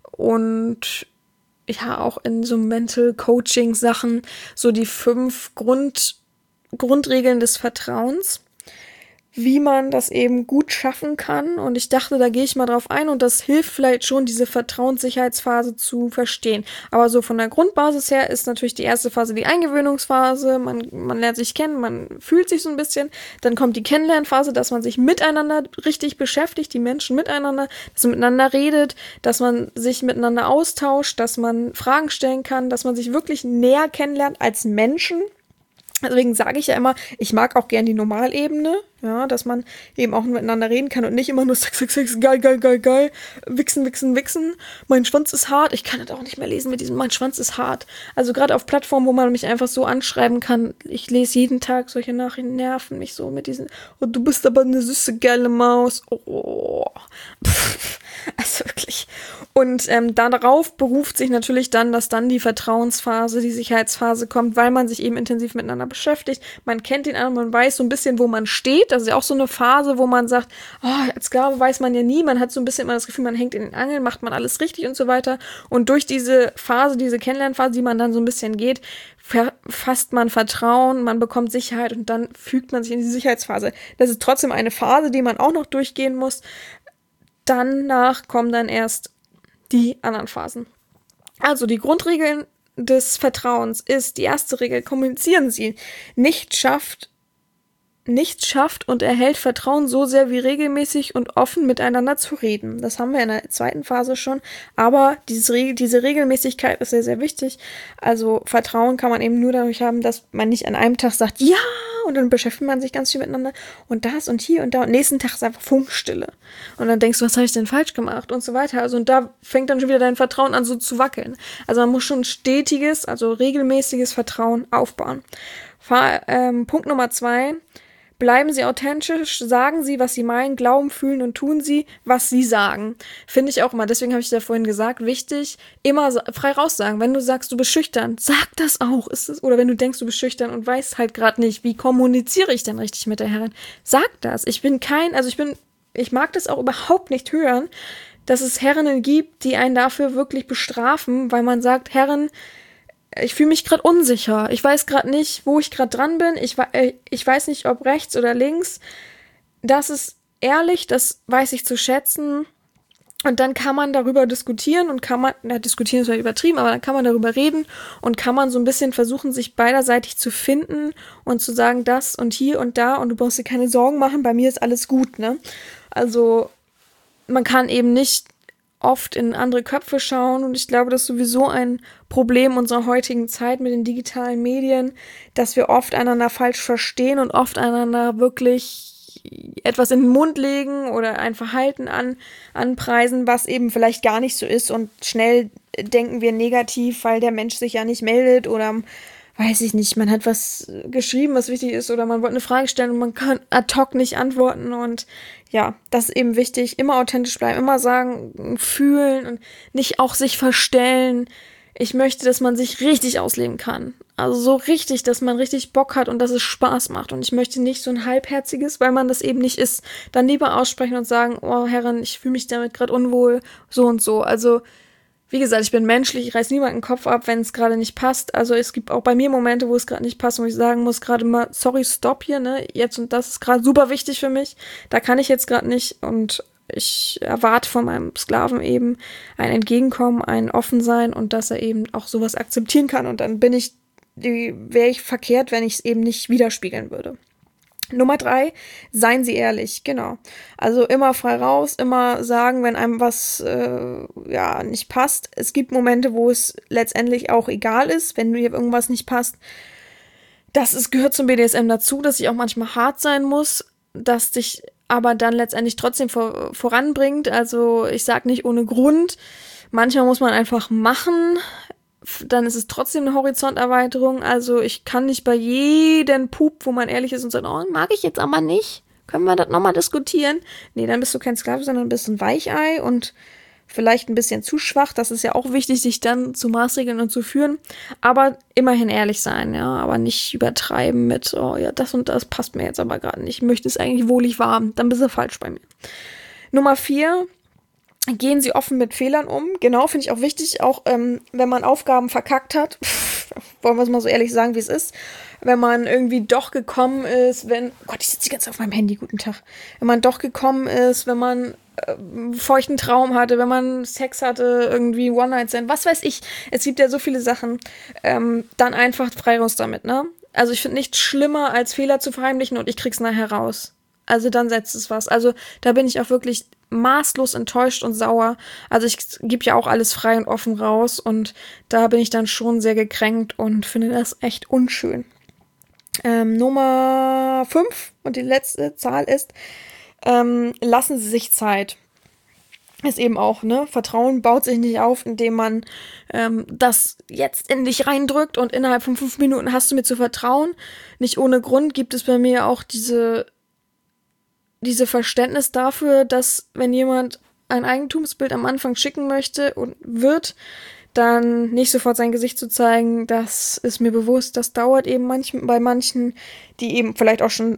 und ja auch in so Mental Coaching Sachen so die fünf Grund, Grundregeln des Vertrauens, wie man das eben gut schaffen kann. Und ich dachte, da gehe ich mal drauf ein und das hilft vielleicht schon, diese Vertrauenssicherheitsphase zu verstehen. Aber so von der Grundbasis her ist natürlich die erste Phase die Eingewöhnungsphase. Man, man lernt sich kennen, man fühlt sich so ein bisschen. Dann kommt die Kennenlernphase, dass man sich miteinander richtig beschäftigt, die Menschen miteinander, dass man miteinander redet, dass man sich miteinander austauscht, dass man Fragen stellen kann, dass man sich wirklich näher kennenlernt als Menschen. Deswegen sage ich ja immer, ich mag auch gern die Normalebene, ja, dass man eben auch miteinander reden kann und nicht immer nur Sex, Sex, Sex, geil, geil, geil, geil, wichsen, wichsen, wichsen, mein Schwanz ist hart. Ich kann das auch nicht mehr lesen mit diesem, mein Schwanz ist hart. Also gerade auf Plattformen, wo man mich einfach so anschreiben kann, ich lese jeden Tag solche Nachrichten, nerven mich so mit diesen, oh, du bist aber eine süße, geile Maus. Oh, pff. Also wirklich. Und ähm, darauf beruft sich natürlich dann, dass dann die Vertrauensphase, die Sicherheitsphase kommt, weil man sich eben intensiv miteinander beschäftigt. Man kennt den anderen, man weiß so ein bisschen, wo man steht. Das ist ja auch so eine Phase, wo man sagt, oh, als Sklave weiß man ja nie. Man hat so ein bisschen immer das Gefühl, man hängt in den Angeln, macht man alles richtig und so weiter. Und durch diese Phase, diese Kennenlernphase, die man dann so ein bisschen geht, fasst man Vertrauen, man bekommt Sicherheit und dann fügt man sich in die Sicherheitsphase. Das ist trotzdem eine Phase, die man auch noch durchgehen muss. Danach kommen dann erst die anderen Phasen. Also die Grundregeln des Vertrauens ist, die erste Regel, kommunizieren Sie. Nicht schafft, nicht schafft und erhält Vertrauen so sehr wie regelmäßig und offen miteinander zu reden. Das haben wir in der zweiten Phase schon, aber dieses, diese Regelmäßigkeit ist sehr, sehr wichtig. Also Vertrauen kann man eben nur dadurch haben, dass man nicht an einem Tag sagt, ja, und dann beschäftigt man sich ganz viel miteinander und das und hier und da und nächsten Tag ist einfach Funkstille. Und dann denkst du, was habe ich denn falsch gemacht und so weiter. Also und da fängt dann schon wieder dein Vertrauen an so zu wackeln. Also man muss schon stetiges, also regelmäßiges Vertrauen aufbauen. Fahr, ähm, Punkt Nummer zwei, bleiben Sie authentisch, sagen Sie, was Sie meinen, glauben, fühlen und tun Sie, was Sie sagen. Finde ich auch immer, deswegen habe ich ja vorhin gesagt, wichtig, immer frei raussagen. Wenn du sagst, du bist schüchtern, sag das auch. Ist es, oder wenn du denkst, du bist schüchtern und weißt halt gerade nicht, wie kommuniziere ich denn richtig mit der Herrin, sag das. Ich bin kein, also ich bin, ich mag das auch überhaupt nicht hören, dass es Herrinnen gibt, die einen dafür wirklich bestrafen, weil man sagt, Herren, ich fühle mich gerade unsicher. Ich weiß gerade nicht, wo ich gerade dran bin. Ich, ich weiß nicht, ob rechts oder links. Das ist ehrlich, das weiß ich zu schätzen. Und dann kann man darüber diskutieren und kann man, na, diskutieren ist halt übertrieben, aber dann kann man darüber reden und kann man so ein bisschen versuchen, sich beiderseitig zu finden und zu sagen, das und hier und da und du brauchst dir keine Sorgen machen, bei mir ist alles gut, ne? Also man kann eben nicht oft in andere Köpfe schauen und ich glaube, das ist sowieso ein Problem unserer heutigen Zeit mit den digitalen Medien, dass wir oft einander falsch verstehen und oft einander wirklich etwas in den Mund legen oder ein Verhalten an, anpreisen, was eben vielleicht gar nicht so ist und schnell denken wir negativ, weil der Mensch sich ja nicht meldet oder weiß ich nicht, man hat was geschrieben, was wichtig ist oder man wollte eine Frage stellen und man kann ad hoc nicht antworten und ja, das ist eben wichtig, immer authentisch bleiben, immer sagen, fühlen und nicht auch sich verstellen. Ich möchte, dass man sich richtig ausleben kann. Also so richtig, dass man richtig Bock hat und dass es Spaß macht. Und ich möchte nicht so ein halbherziges, weil man das eben nicht ist, dann lieber aussprechen und sagen, oh Herrin, ich fühle mich damit gerade unwohl, so und so. Also wie gesagt, ich bin menschlich, ich reiß niemanden den Kopf ab, wenn es gerade nicht passt. Also es gibt auch bei mir Momente, wo es gerade nicht passt, wo ich sagen muss, gerade mal, sorry, stopp hier, ne, jetzt und das ist gerade super wichtig für mich. Da kann ich jetzt gerade nicht und ich erwarte von meinem Sklaven eben ein Entgegenkommen, ein Offensein und dass er eben auch sowas akzeptieren kann. Und dann bin ich, wäre ich verkehrt, wenn ich es eben nicht widerspiegeln würde. Nummer drei, seien Sie ehrlich, genau. Also immer frei raus, immer sagen, wenn einem was äh, ja nicht passt. Es gibt Momente, wo es letztendlich auch egal ist, wenn dir irgendwas nicht passt. Das ist, gehört zum B D S M dazu, dass ich auch manchmal hart sein muss, dass dich aber dann letztendlich trotzdem vor, voranbringt. Also ich sag nicht ohne Grund. Manchmal muss man einfach machen. Dann ist es trotzdem eine Horizonterweiterung. Also ich kann nicht bei jedem Pup, wo man ehrlich ist und sagt, oh, mag ich jetzt aber nicht. Können wir das nochmal diskutieren? Nee, dann bist du kein Sklave, sondern bist ein Weichei und vielleicht ein bisschen zu schwach. Das ist ja auch wichtig, sich dann zu maßregeln und zu führen. Aber immerhin ehrlich sein, ja. Aber nicht übertreiben mit, oh ja, das und das passt mir jetzt aber gerade nicht. Ich möchte es eigentlich wohlig warm. Dann bist du falsch bei mir. Nummer vier. Gehen Sie offen mit Fehlern um. Genau, finde ich auch wichtig, auch ähm, wenn man Aufgaben verkackt hat, wollen wir es mal so ehrlich sagen, wie es ist, wenn man irgendwie doch gekommen ist, wenn, oh Gott, ich sitze die ganze Zeit auf meinem Handy, guten Tag, wenn man doch gekommen ist, wenn man äh, feuchten Traum hatte, wenn man Sex hatte, irgendwie One-Night-Stand, was weiß ich, es gibt ja so viele Sachen, ähm, dann einfach frei raus damit, ne? Also ich finde nichts schlimmer, als Fehler zu verheimlichen und ich krieg's nachher raus. Also dann setzt es was. Also da bin ich auch wirklich maßlos enttäuscht und sauer. Also ich gebe ja auch alles frei und offen raus und da bin ich dann schon sehr gekränkt und finde das echt unschön. Ähm, Nummer fünf und die letzte Zahl ist, ähm, lassen Sie sich Zeit. Ist eben auch, ne, Vertrauen baut sich nicht auf, indem man ähm, das jetzt in dich reindrückt und innerhalb von fünf Minuten hast du mir zu vertrauen. Nicht ohne Grund gibt es bei mir auch diese diese Verständnis dafür, dass wenn jemand ein Eigentumsbild am Anfang schicken möchte und wird, dann nicht sofort sein Gesicht zu zeigen, das ist mir bewusst, das dauert eben manchen, bei manchen, die eben vielleicht auch schon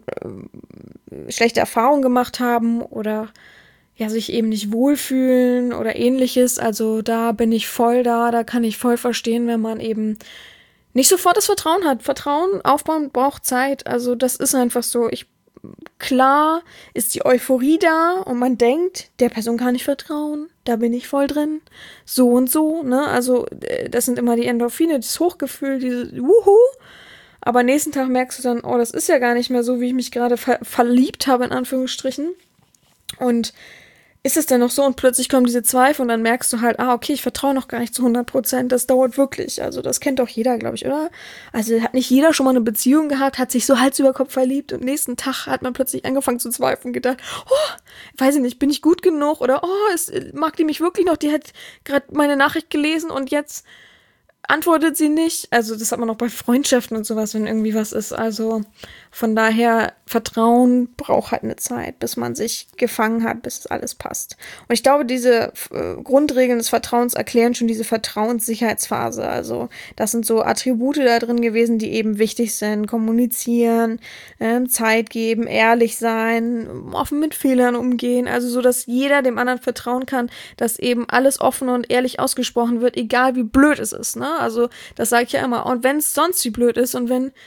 äh, schlechte Erfahrungen gemacht haben oder ja sich eben nicht wohlfühlen oder ähnliches. Also da bin ich voll da, da kann ich voll verstehen, wenn man eben nicht sofort das Vertrauen hat. Vertrauen aufbauen braucht Zeit, also das ist einfach so. Ich Klar ist die Euphorie da und man denkt, der Person kann ich vertrauen, da bin ich voll drin, so und so, ne, also das sind immer die Endorphine, das Hochgefühl, diese Wuhu, aber nächsten Tag merkst du dann, oh, das ist ja gar nicht mehr so, wie ich mich gerade ver- verliebt habe, in Anführungsstrichen, und ist es dann noch so und plötzlich kommen diese Zweifel und dann merkst du halt, ah, okay, ich vertraue noch gar nicht zu hundert Prozent, das dauert wirklich. Also das kennt doch jeder, glaube ich, oder? Also hat nicht jeder schon mal eine Beziehung gehabt, hat sich so Hals über Kopf verliebt und nächsten Tag hat man plötzlich angefangen zu zweifeln, gedacht, oh, weiß ich nicht, bin ich gut genug oder oh, es, mag die mich wirklich noch, die hat gerade meine Nachricht gelesen und jetzt antwortet sie nicht. Also das hat man auch bei Freundschaften und sowas, wenn irgendwie was ist. Also von daher, Vertrauen braucht halt eine Zeit, bis man sich gefangen hat, bis alles passt. Und ich glaube, diese äh, Grundregeln des Vertrauens erklären schon diese Vertrauenssicherheitsphase. Also das sind so Attribute da drin gewesen, die eben wichtig sind. Kommunizieren, äh, Zeit geben, ehrlich sein, offen mit Fehlern umgehen. Also so, dass jeder dem anderen vertrauen kann, dass eben alles offen und ehrlich ausgesprochen wird, egal wie blöd es ist, ne? Also das sage ich ja immer. Und wenn es sonst wie blöd ist und wenn,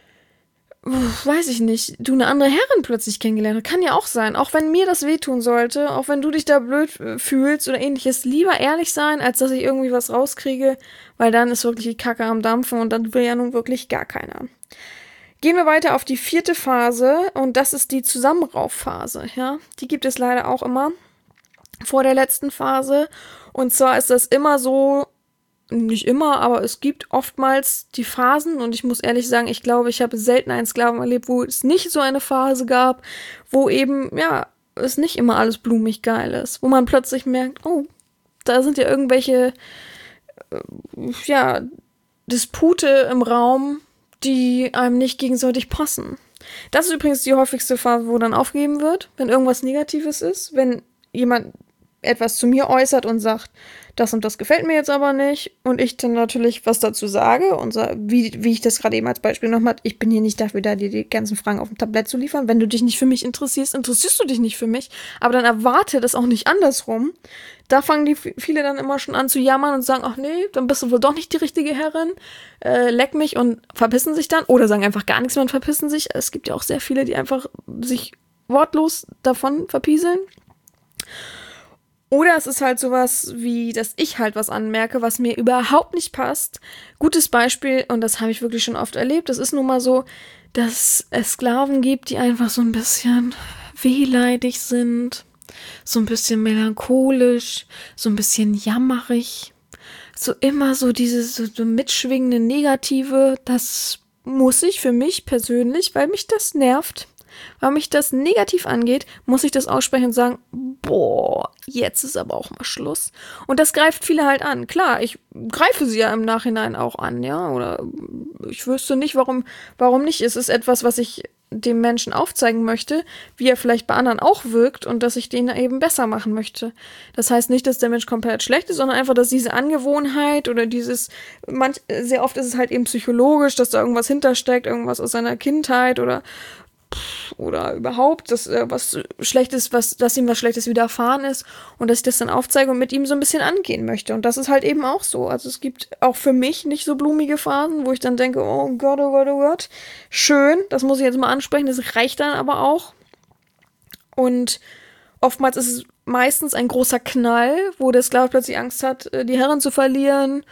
weiß ich nicht, du eine andere Herrin plötzlich kennengelernt hast, kann ja auch sein. Auch wenn mir das wehtun sollte, auch wenn du dich da blöd fühlst oder ähnliches, lieber ehrlich sein, als dass ich irgendwie was rauskriege, weil dann ist wirklich die Kacke am Dampfen und dann will ja nun wirklich gar keiner. Gehen wir weiter auf die vierte Phase und das ist die Zusammenraufphase, ja. Die gibt es leider auch immer vor der letzten Phase und zwar ist das immer so, nicht immer, aber es gibt oftmals die Phasen und ich muss ehrlich sagen, ich glaube, ich habe selten einen Sklaven erlebt, wo es nicht so eine Phase gab, wo eben, ja, es nicht immer alles blumig geil ist, wo man plötzlich merkt, oh, da sind ja irgendwelche, äh, ja, Dispute im Raum, die einem nicht gegenseitig passen. Das ist übrigens die häufigste Phase, wo dann aufgegeben wird, wenn irgendwas Negatives ist, wenn jemand etwas zu mir äußert und sagt, das und das gefällt mir jetzt aber nicht und ich dann natürlich was dazu sage und sa- wie, wie ich das gerade eben als Beispiel nochmal, ich bin hier nicht dafür da, dir die ganzen Fragen auf dem Tablett zu liefern. Wenn du dich nicht für mich interessierst, interessierst du dich nicht für mich, aber dann erwarte das auch nicht andersrum. Da fangen die viele dann immer schon an zu jammern und sagen, ach nee, dann bist du wohl doch nicht die richtige Herrin, äh, leck mich und verpissen sich dann oder sagen einfach gar nichts mehr und verpissen sich. Es gibt ja auch sehr viele, die einfach sich wortlos davon verpieseln. Oder es ist halt sowas wie, dass ich halt was anmerke, was mir überhaupt nicht passt. Gutes Beispiel, und das habe ich wirklich schon oft erlebt, das ist nun mal so, dass es Sklaven gibt, die einfach so ein bisschen wehleidig sind, so ein bisschen melancholisch, so ein bisschen jammerig, so immer so dieses so, so mitschwingende Negative, das muss ich für mich persönlich, weil mich das nervt, weil mich das negativ angeht, muss ich das aussprechen und sagen, boah, jetzt ist aber auch mal Schluss. Und das greift viele halt an. Klar, ich greife sie ja im Nachhinein auch an, ja, oder ich wüsste nicht, warum, warum nicht. Es ist etwas, was ich dem Menschen aufzeigen möchte, wie er vielleicht bei anderen auch wirkt und dass ich den eben besser machen möchte. Das heißt nicht, dass der Mensch komplett schlecht ist, sondern einfach, dass diese Angewohnheit oder dieses, manch, sehr oft ist es halt eben psychologisch, dass da irgendwas hintersteckt, irgendwas aus seiner Kindheit oder oder überhaupt, dass äh, was Schlechtes, was, dass ihm was Schlechtes widerfahren ist und dass ich das dann aufzeige und mit ihm so ein bisschen angehen möchte. Und das ist halt eben auch so. Also es gibt auch für mich nicht so blumige Phasen, wo ich dann denke, oh Gott, oh Gott, oh Gott, schön, das muss ich jetzt mal ansprechen, das reicht dann aber auch. Und oftmals ist es meistens ein großer Knall, wo der Sklave plötzlich Angst hat, die Herren zu verlieren.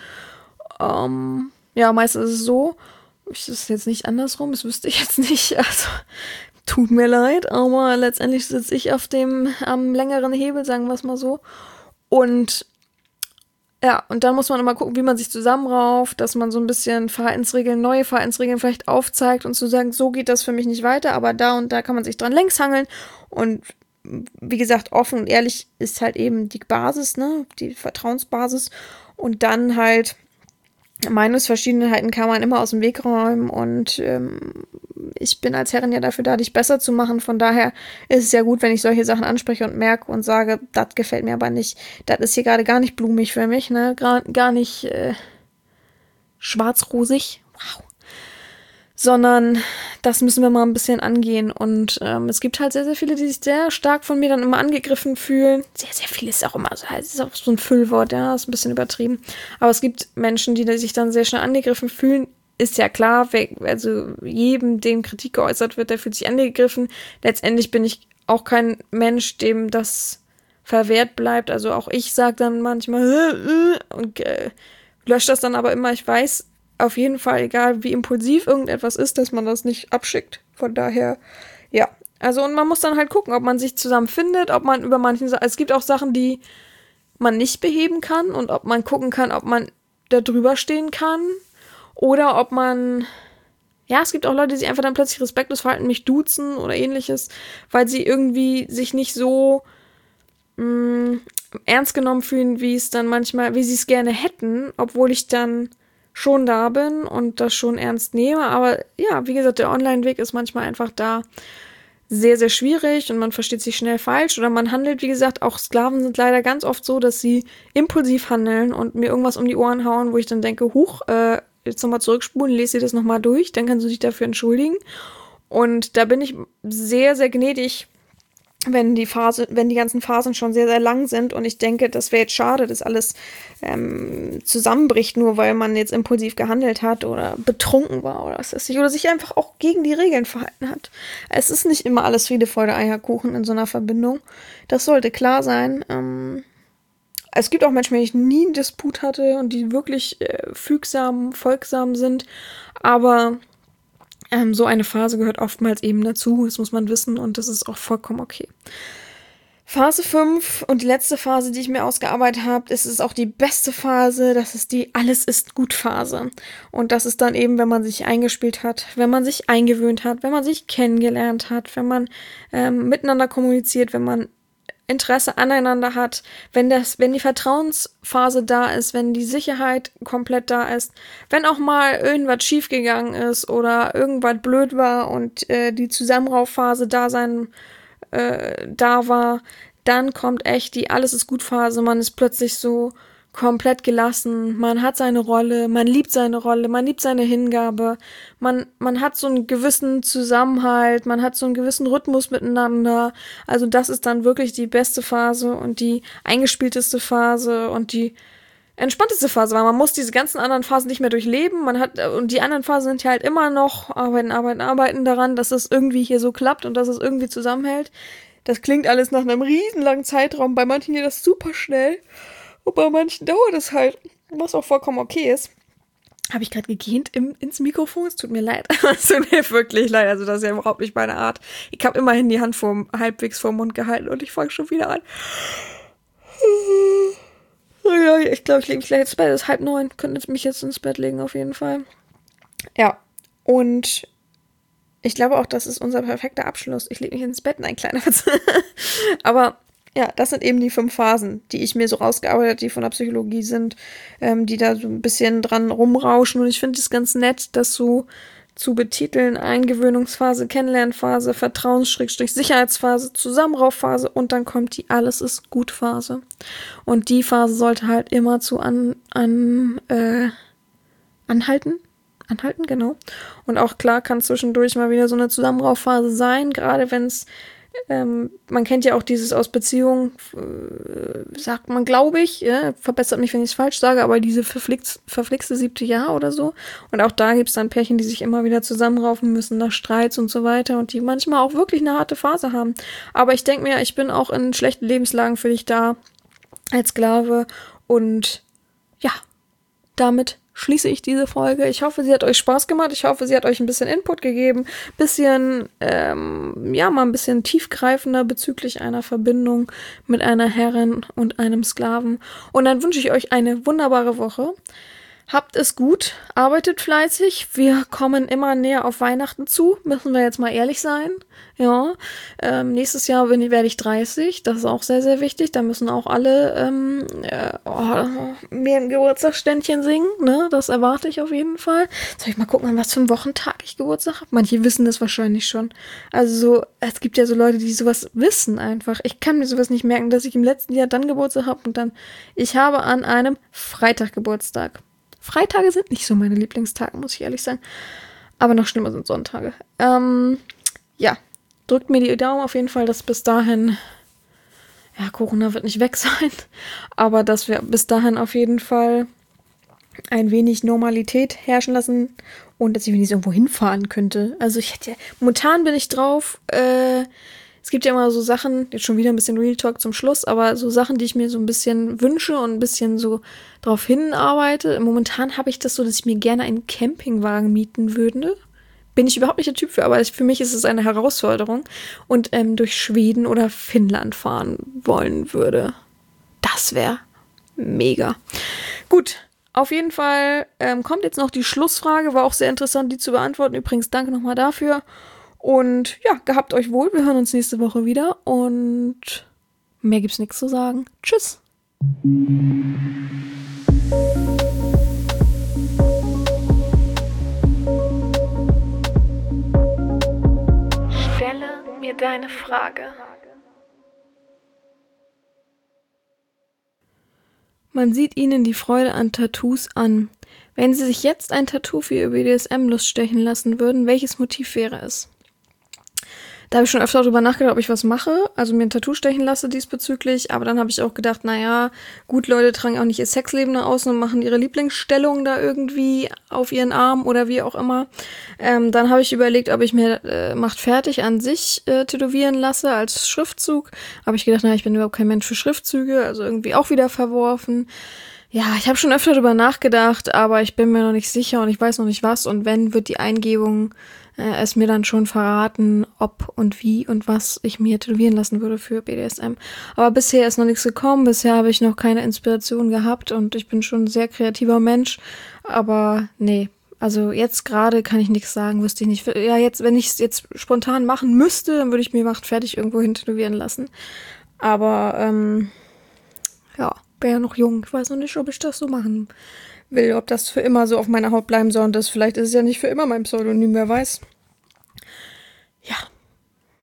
Ähm, ja, meistens ist es so. Es ist jetzt nicht andersrum, das wüsste ich jetzt nicht, also tut mir leid, aber letztendlich sitze ich auf dem am längeren Hebel, sagen wir es mal so. Und ja, und dann muss man immer gucken, wie man sich zusammenrauft, dass man so ein bisschen Verhaltensregeln, neue Verhaltensregeln vielleicht aufzeigt und zu sagen, so geht das für mich nicht weiter, aber da und da kann man sich dran längs hangeln. Und wie gesagt, offen und ehrlich ist halt eben die Basis, ne, die Vertrauensbasis. Und dann halt Meinungsverschiedenheiten kann man immer aus dem Weg räumen und ähm, ich bin als Herrin ja dafür da, dich besser zu machen. Von daher ist es ja gut, wenn ich solche Sachen anspreche und merke und sage, das gefällt mir aber nicht. Das ist hier gerade gar nicht blumig für mich, ne? Gar, gar nicht äh, schwarzrosig. Wow. Sondern das müssen wir mal ein bisschen angehen. Und ähm, es gibt halt sehr, sehr viele, die sich sehr stark von mir dann immer angegriffen fühlen. Sehr, sehr viel ist auch immer so, es ist auch so ein Füllwort, ja, ist ein bisschen übertrieben. Aber es gibt Menschen, die sich dann sehr schnell angegriffen fühlen. Ist ja klar, wer, also jedem, dem Kritik geäußert wird, der fühlt sich angegriffen. Letztendlich bin ich auch kein Mensch, dem das verwehrt bleibt. Also auch ich sage dann manchmal äh, äh, und äh, lösche das dann aber immer. Ich weiß auf jeden Fall, egal wie impulsiv irgendetwas ist, dass man das nicht abschickt. Von daher, ja. Also und man muss dann halt gucken, ob man sich zusammenfindet, ob man über manchen Sachen, es gibt auch Sachen, die man nicht beheben kann und ob man gucken kann, ob man da drüber stehen kann oder ob man, ja, es gibt auch Leute, die sich einfach dann plötzlich respektlos verhalten, mich duzen oder ähnliches, weil sie irgendwie sich nicht so mh, ernst genommen fühlen, wie es dann manchmal, wie sie es gerne hätten, obwohl ich dann schon da bin und das schon ernst nehme. Aber ja, wie gesagt, der Online-Weg ist manchmal einfach da sehr, sehr schwierig und man versteht sich schnell falsch oder man handelt, wie gesagt, auch Sklaven sind leider ganz oft so, dass sie impulsiv handeln und mir irgendwas um die Ohren hauen, wo ich dann denke, huch, äh, jetzt nochmal zurückspulen, lese dir das nochmal durch, dann kannst du dich dafür entschuldigen. Und da bin ich sehr, sehr gnädig, wenn die Phase, wenn die ganzen Phasen schon sehr, sehr lang sind und ich denke, das wäre jetzt schade, dass alles ähm, zusammenbricht, nur weil man jetzt impulsiv gehandelt hat oder betrunken war oder was weiß ich, oder sich einfach auch gegen die Regeln verhalten hat. Es ist nicht immer alles Friede, Freude, Eierkuchen in so einer Verbindung. Das sollte klar sein. Ähm, es gibt auch Menschen, mit denen ich nie einen Disput hatte und die wirklich äh, fügsam, folgsam sind, aber Ähm, so eine Phase gehört oftmals eben dazu, das muss man wissen und das ist auch vollkommen okay. Phase fünf und die letzte Phase, die ich mir ausgearbeitet habe, das ist auch die beste Phase, das ist die Alles ist gut Phase. Und das ist dann eben, wenn man sich eingespielt hat, wenn man sich eingewöhnt hat, wenn man sich kennengelernt hat, wenn man ähm, miteinander kommuniziert, wenn man Interesse aneinander hat, wenn das, wenn die Vertrauensphase da ist, wenn die Sicherheit komplett da ist, wenn auch mal irgendwas schiefgegangen ist oder irgendwas blöd war und äh, die Zusammenraufphase da sein, äh, da war, dann kommt echt die Alles ist gut Phase, man ist plötzlich so komplett gelassen, man hat seine Rolle, man liebt seine Rolle, man liebt seine Hingabe, man, man hat so einen gewissen Zusammenhalt, man hat so einen gewissen Rhythmus miteinander, also das ist dann wirklich die beste Phase und die eingespielteste Phase und die entspannteste Phase, weil man muss diese ganzen anderen Phasen nicht mehr durchleben, man hat, und die anderen Phasen sind ja halt immer noch arbeiten, arbeiten, arbeiten daran, dass es irgendwie hier so klappt und dass es irgendwie zusammenhält. das klingt alles nach einem riesenlangen Zeitraum. Bei manchen geht das super schnell und bei manchen dauert es halt, was auch vollkommen okay ist. Habe ich gerade gegähnt im, ins Mikrofon? Es tut mir leid. Es tut mir wirklich leid. Also das ist ja überhaupt nicht meine Art. Ich habe immerhin die Hand vor, halbwegs vor den Mund gehalten und ich fange schon wieder an. Ja, ich glaube, ich lege mich gleich ins Bett. Es ist halb neun. Könnte mich jetzt ins Bett legen auf jeden Fall. Ja, und ich glaube auch, das ist unser perfekter Abschluss. Ich lege mich ins Bett. Nein, kleiner Witz. Aber ja, das sind eben die fünf Phasen, die ich mir so rausgearbeitet, die von der Psychologie sind, ähm, die da so ein bisschen dran rumrauschen. Und ich finde es ganz nett, das so zu betiteln: Eingewöhnungsphase, Kennenlernphase, Vertrauens-Sicherheitsphase, Zusammenraufphase und dann kommt die Alles-ist-gut-Phase. Und die Phase sollte halt immer zu an, an äh, anhalten. Anhalten, genau. Und auch klar kann zwischendurch mal wieder so eine Zusammenraufphase sein, gerade wenn es Ähm, man kennt ja auch dieses aus Beziehungen, äh, sagt man, glaube ich, ja, verbessert mich, wenn ich es falsch sage, aber diese verflixt, verflixte siebte Jahr oder so. Und auch da gibt es dann Pärchen, die sich immer wieder zusammenraufen müssen nach Streits und so weiter und die manchmal auch wirklich eine harte Phase haben. Aber ich denke mir, ich bin auch in schlechten Lebenslagen für dich da als Sklave und ja, damit schließe ich diese Folge. Ich hoffe, sie hat euch Spaß gemacht. Ich hoffe, sie hat euch ein bisschen Input gegeben. Bisschen, ähm, ja, mal ein bisschen tiefgreifender bezüglich einer Verbindung mit einer Herrin und einem Sklaven. Und dann wünsche ich euch eine wunderbare Woche. Habt es gut, arbeitet fleißig. Wir kommen immer näher auf Weihnachten zu, müssen wir jetzt mal ehrlich sein. Ja, ähm, nächstes Jahr bin, werde ich dreißig, das ist auch sehr, sehr wichtig. Da müssen auch alle ähm, äh, oh, mir ein Geburtstagsständchen singen, ne? Das erwarte ich auf jeden Fall. Soll ich mal gucken, an was für einen Wochentag ich Geburtstag habe? Manche wissen das wahrscheinlich schon. Also so, es gibt ja so Leute, die sowas wissen einfach. Ich kann mir sowas nicht merken, dass ich im letzten Jahr dann Geburtstag habe und dann, ich habe an einem Freitag Geburtstag. Freitage sind nicht so meine Lieblingstage, muss ich ehrlich sagen. Aber noch schlimmer sind Sonntage. Ähm, ja, drückt mir die Daumen auf jeden Fall, dass bis dahin, ja, Corona wird nicht weg sein, aber dass wir bis dahin auf jeden Fall ein wenig Normalität herrschen lassen und dass ich wenigstens irgendwo hinfahren könnte. Also ich hätte ja, momentan bin ich drauf, äh, es gibt ja immer so Sachen, jetzt schon wieder ein bisschen Real Talk zum Schluss, aber so Sachen, die ich mir so ein bisschen wünsche und ein bisschen so drauf hinarbeite. Momentan habe ich das so, dass ich mir gerne einen Campingwagen mieten würde. Bin ich überhaupt nicht der Typ für, aber für mich ist es eine Herausforderung. Und ähm, durch Schweden oder Finnland fahren wollen würde. Das wäre mega. Gut, auf jeden Fall ähm, kommt jetzt noch die Schlussfrage. War auch sehr interessant, die zu beantworten. Übrigens, danke nochmal dafür. Und ja, gehabt euch wohl. Wir hören uns nächste Woche wieder. Und mehr gibt's nichts zu sagen. Tschüss. Stelle mir deine Frage. Man sieht ihnen die Freude an Tattoos an. Wenn sie sich jetzt ein Tattoo für ihr B D S M-Lust stechen lassen würden, welches Motiv wäre es? Da habe ich schon öfter darüber nachgedacht, ob ich was mache, also mir ein Tattoo stechen lasse diesbezüglich, aber dann habe ich auch gedacht, naja, gut, Leute tragen auch nicht ihr Sexleben nach außen und machen ihre Lieblingsstellung da irgendwie auf ihren Arm oder wie auch immer. Ähm, dann habe ich überlegt, ob ich mir äh, Macht fertig an sich äh, tätowieren lasse als Schriftzug. Habe ich gedacht, naja, ich bin überhaupt kein Mensch für Schriftzüge, also irgendwie auch wieder verworfen. Ja, ich habe schon öfter darüber nachgedacht, aber ich bin mir noch nicht sicher und ich weiß noch nicht was. Und wenn, wird die Eingebung äh, es mir dann schon verraten, ob und wie und was ich mir tätowieren lassen würde für B D S M. Aber bisher ist noch nichts gekommen. Bisher habe ich noch keine Inspiration gehabt und ich bin schon ein sehr kreativer Mensch. Aber nee, also jetzt gerade kann ich nichts sagen, wüsste ich nicht. Ja, jetzt, wenn ich es jetzt spontan machen müsste, dann würde ich mir Macht fertig irgendwo hin tätowieren lassen. Aber, ähm, ja. Ich bin ja noch jung. Ich weiß noch nicht, ob ich das so machen will. Ob das für immer so auf meiner Haut bleiben soll. Und das vielleicht ist es ja nicht für immer mein Pseudonym, wer weiß. Ja,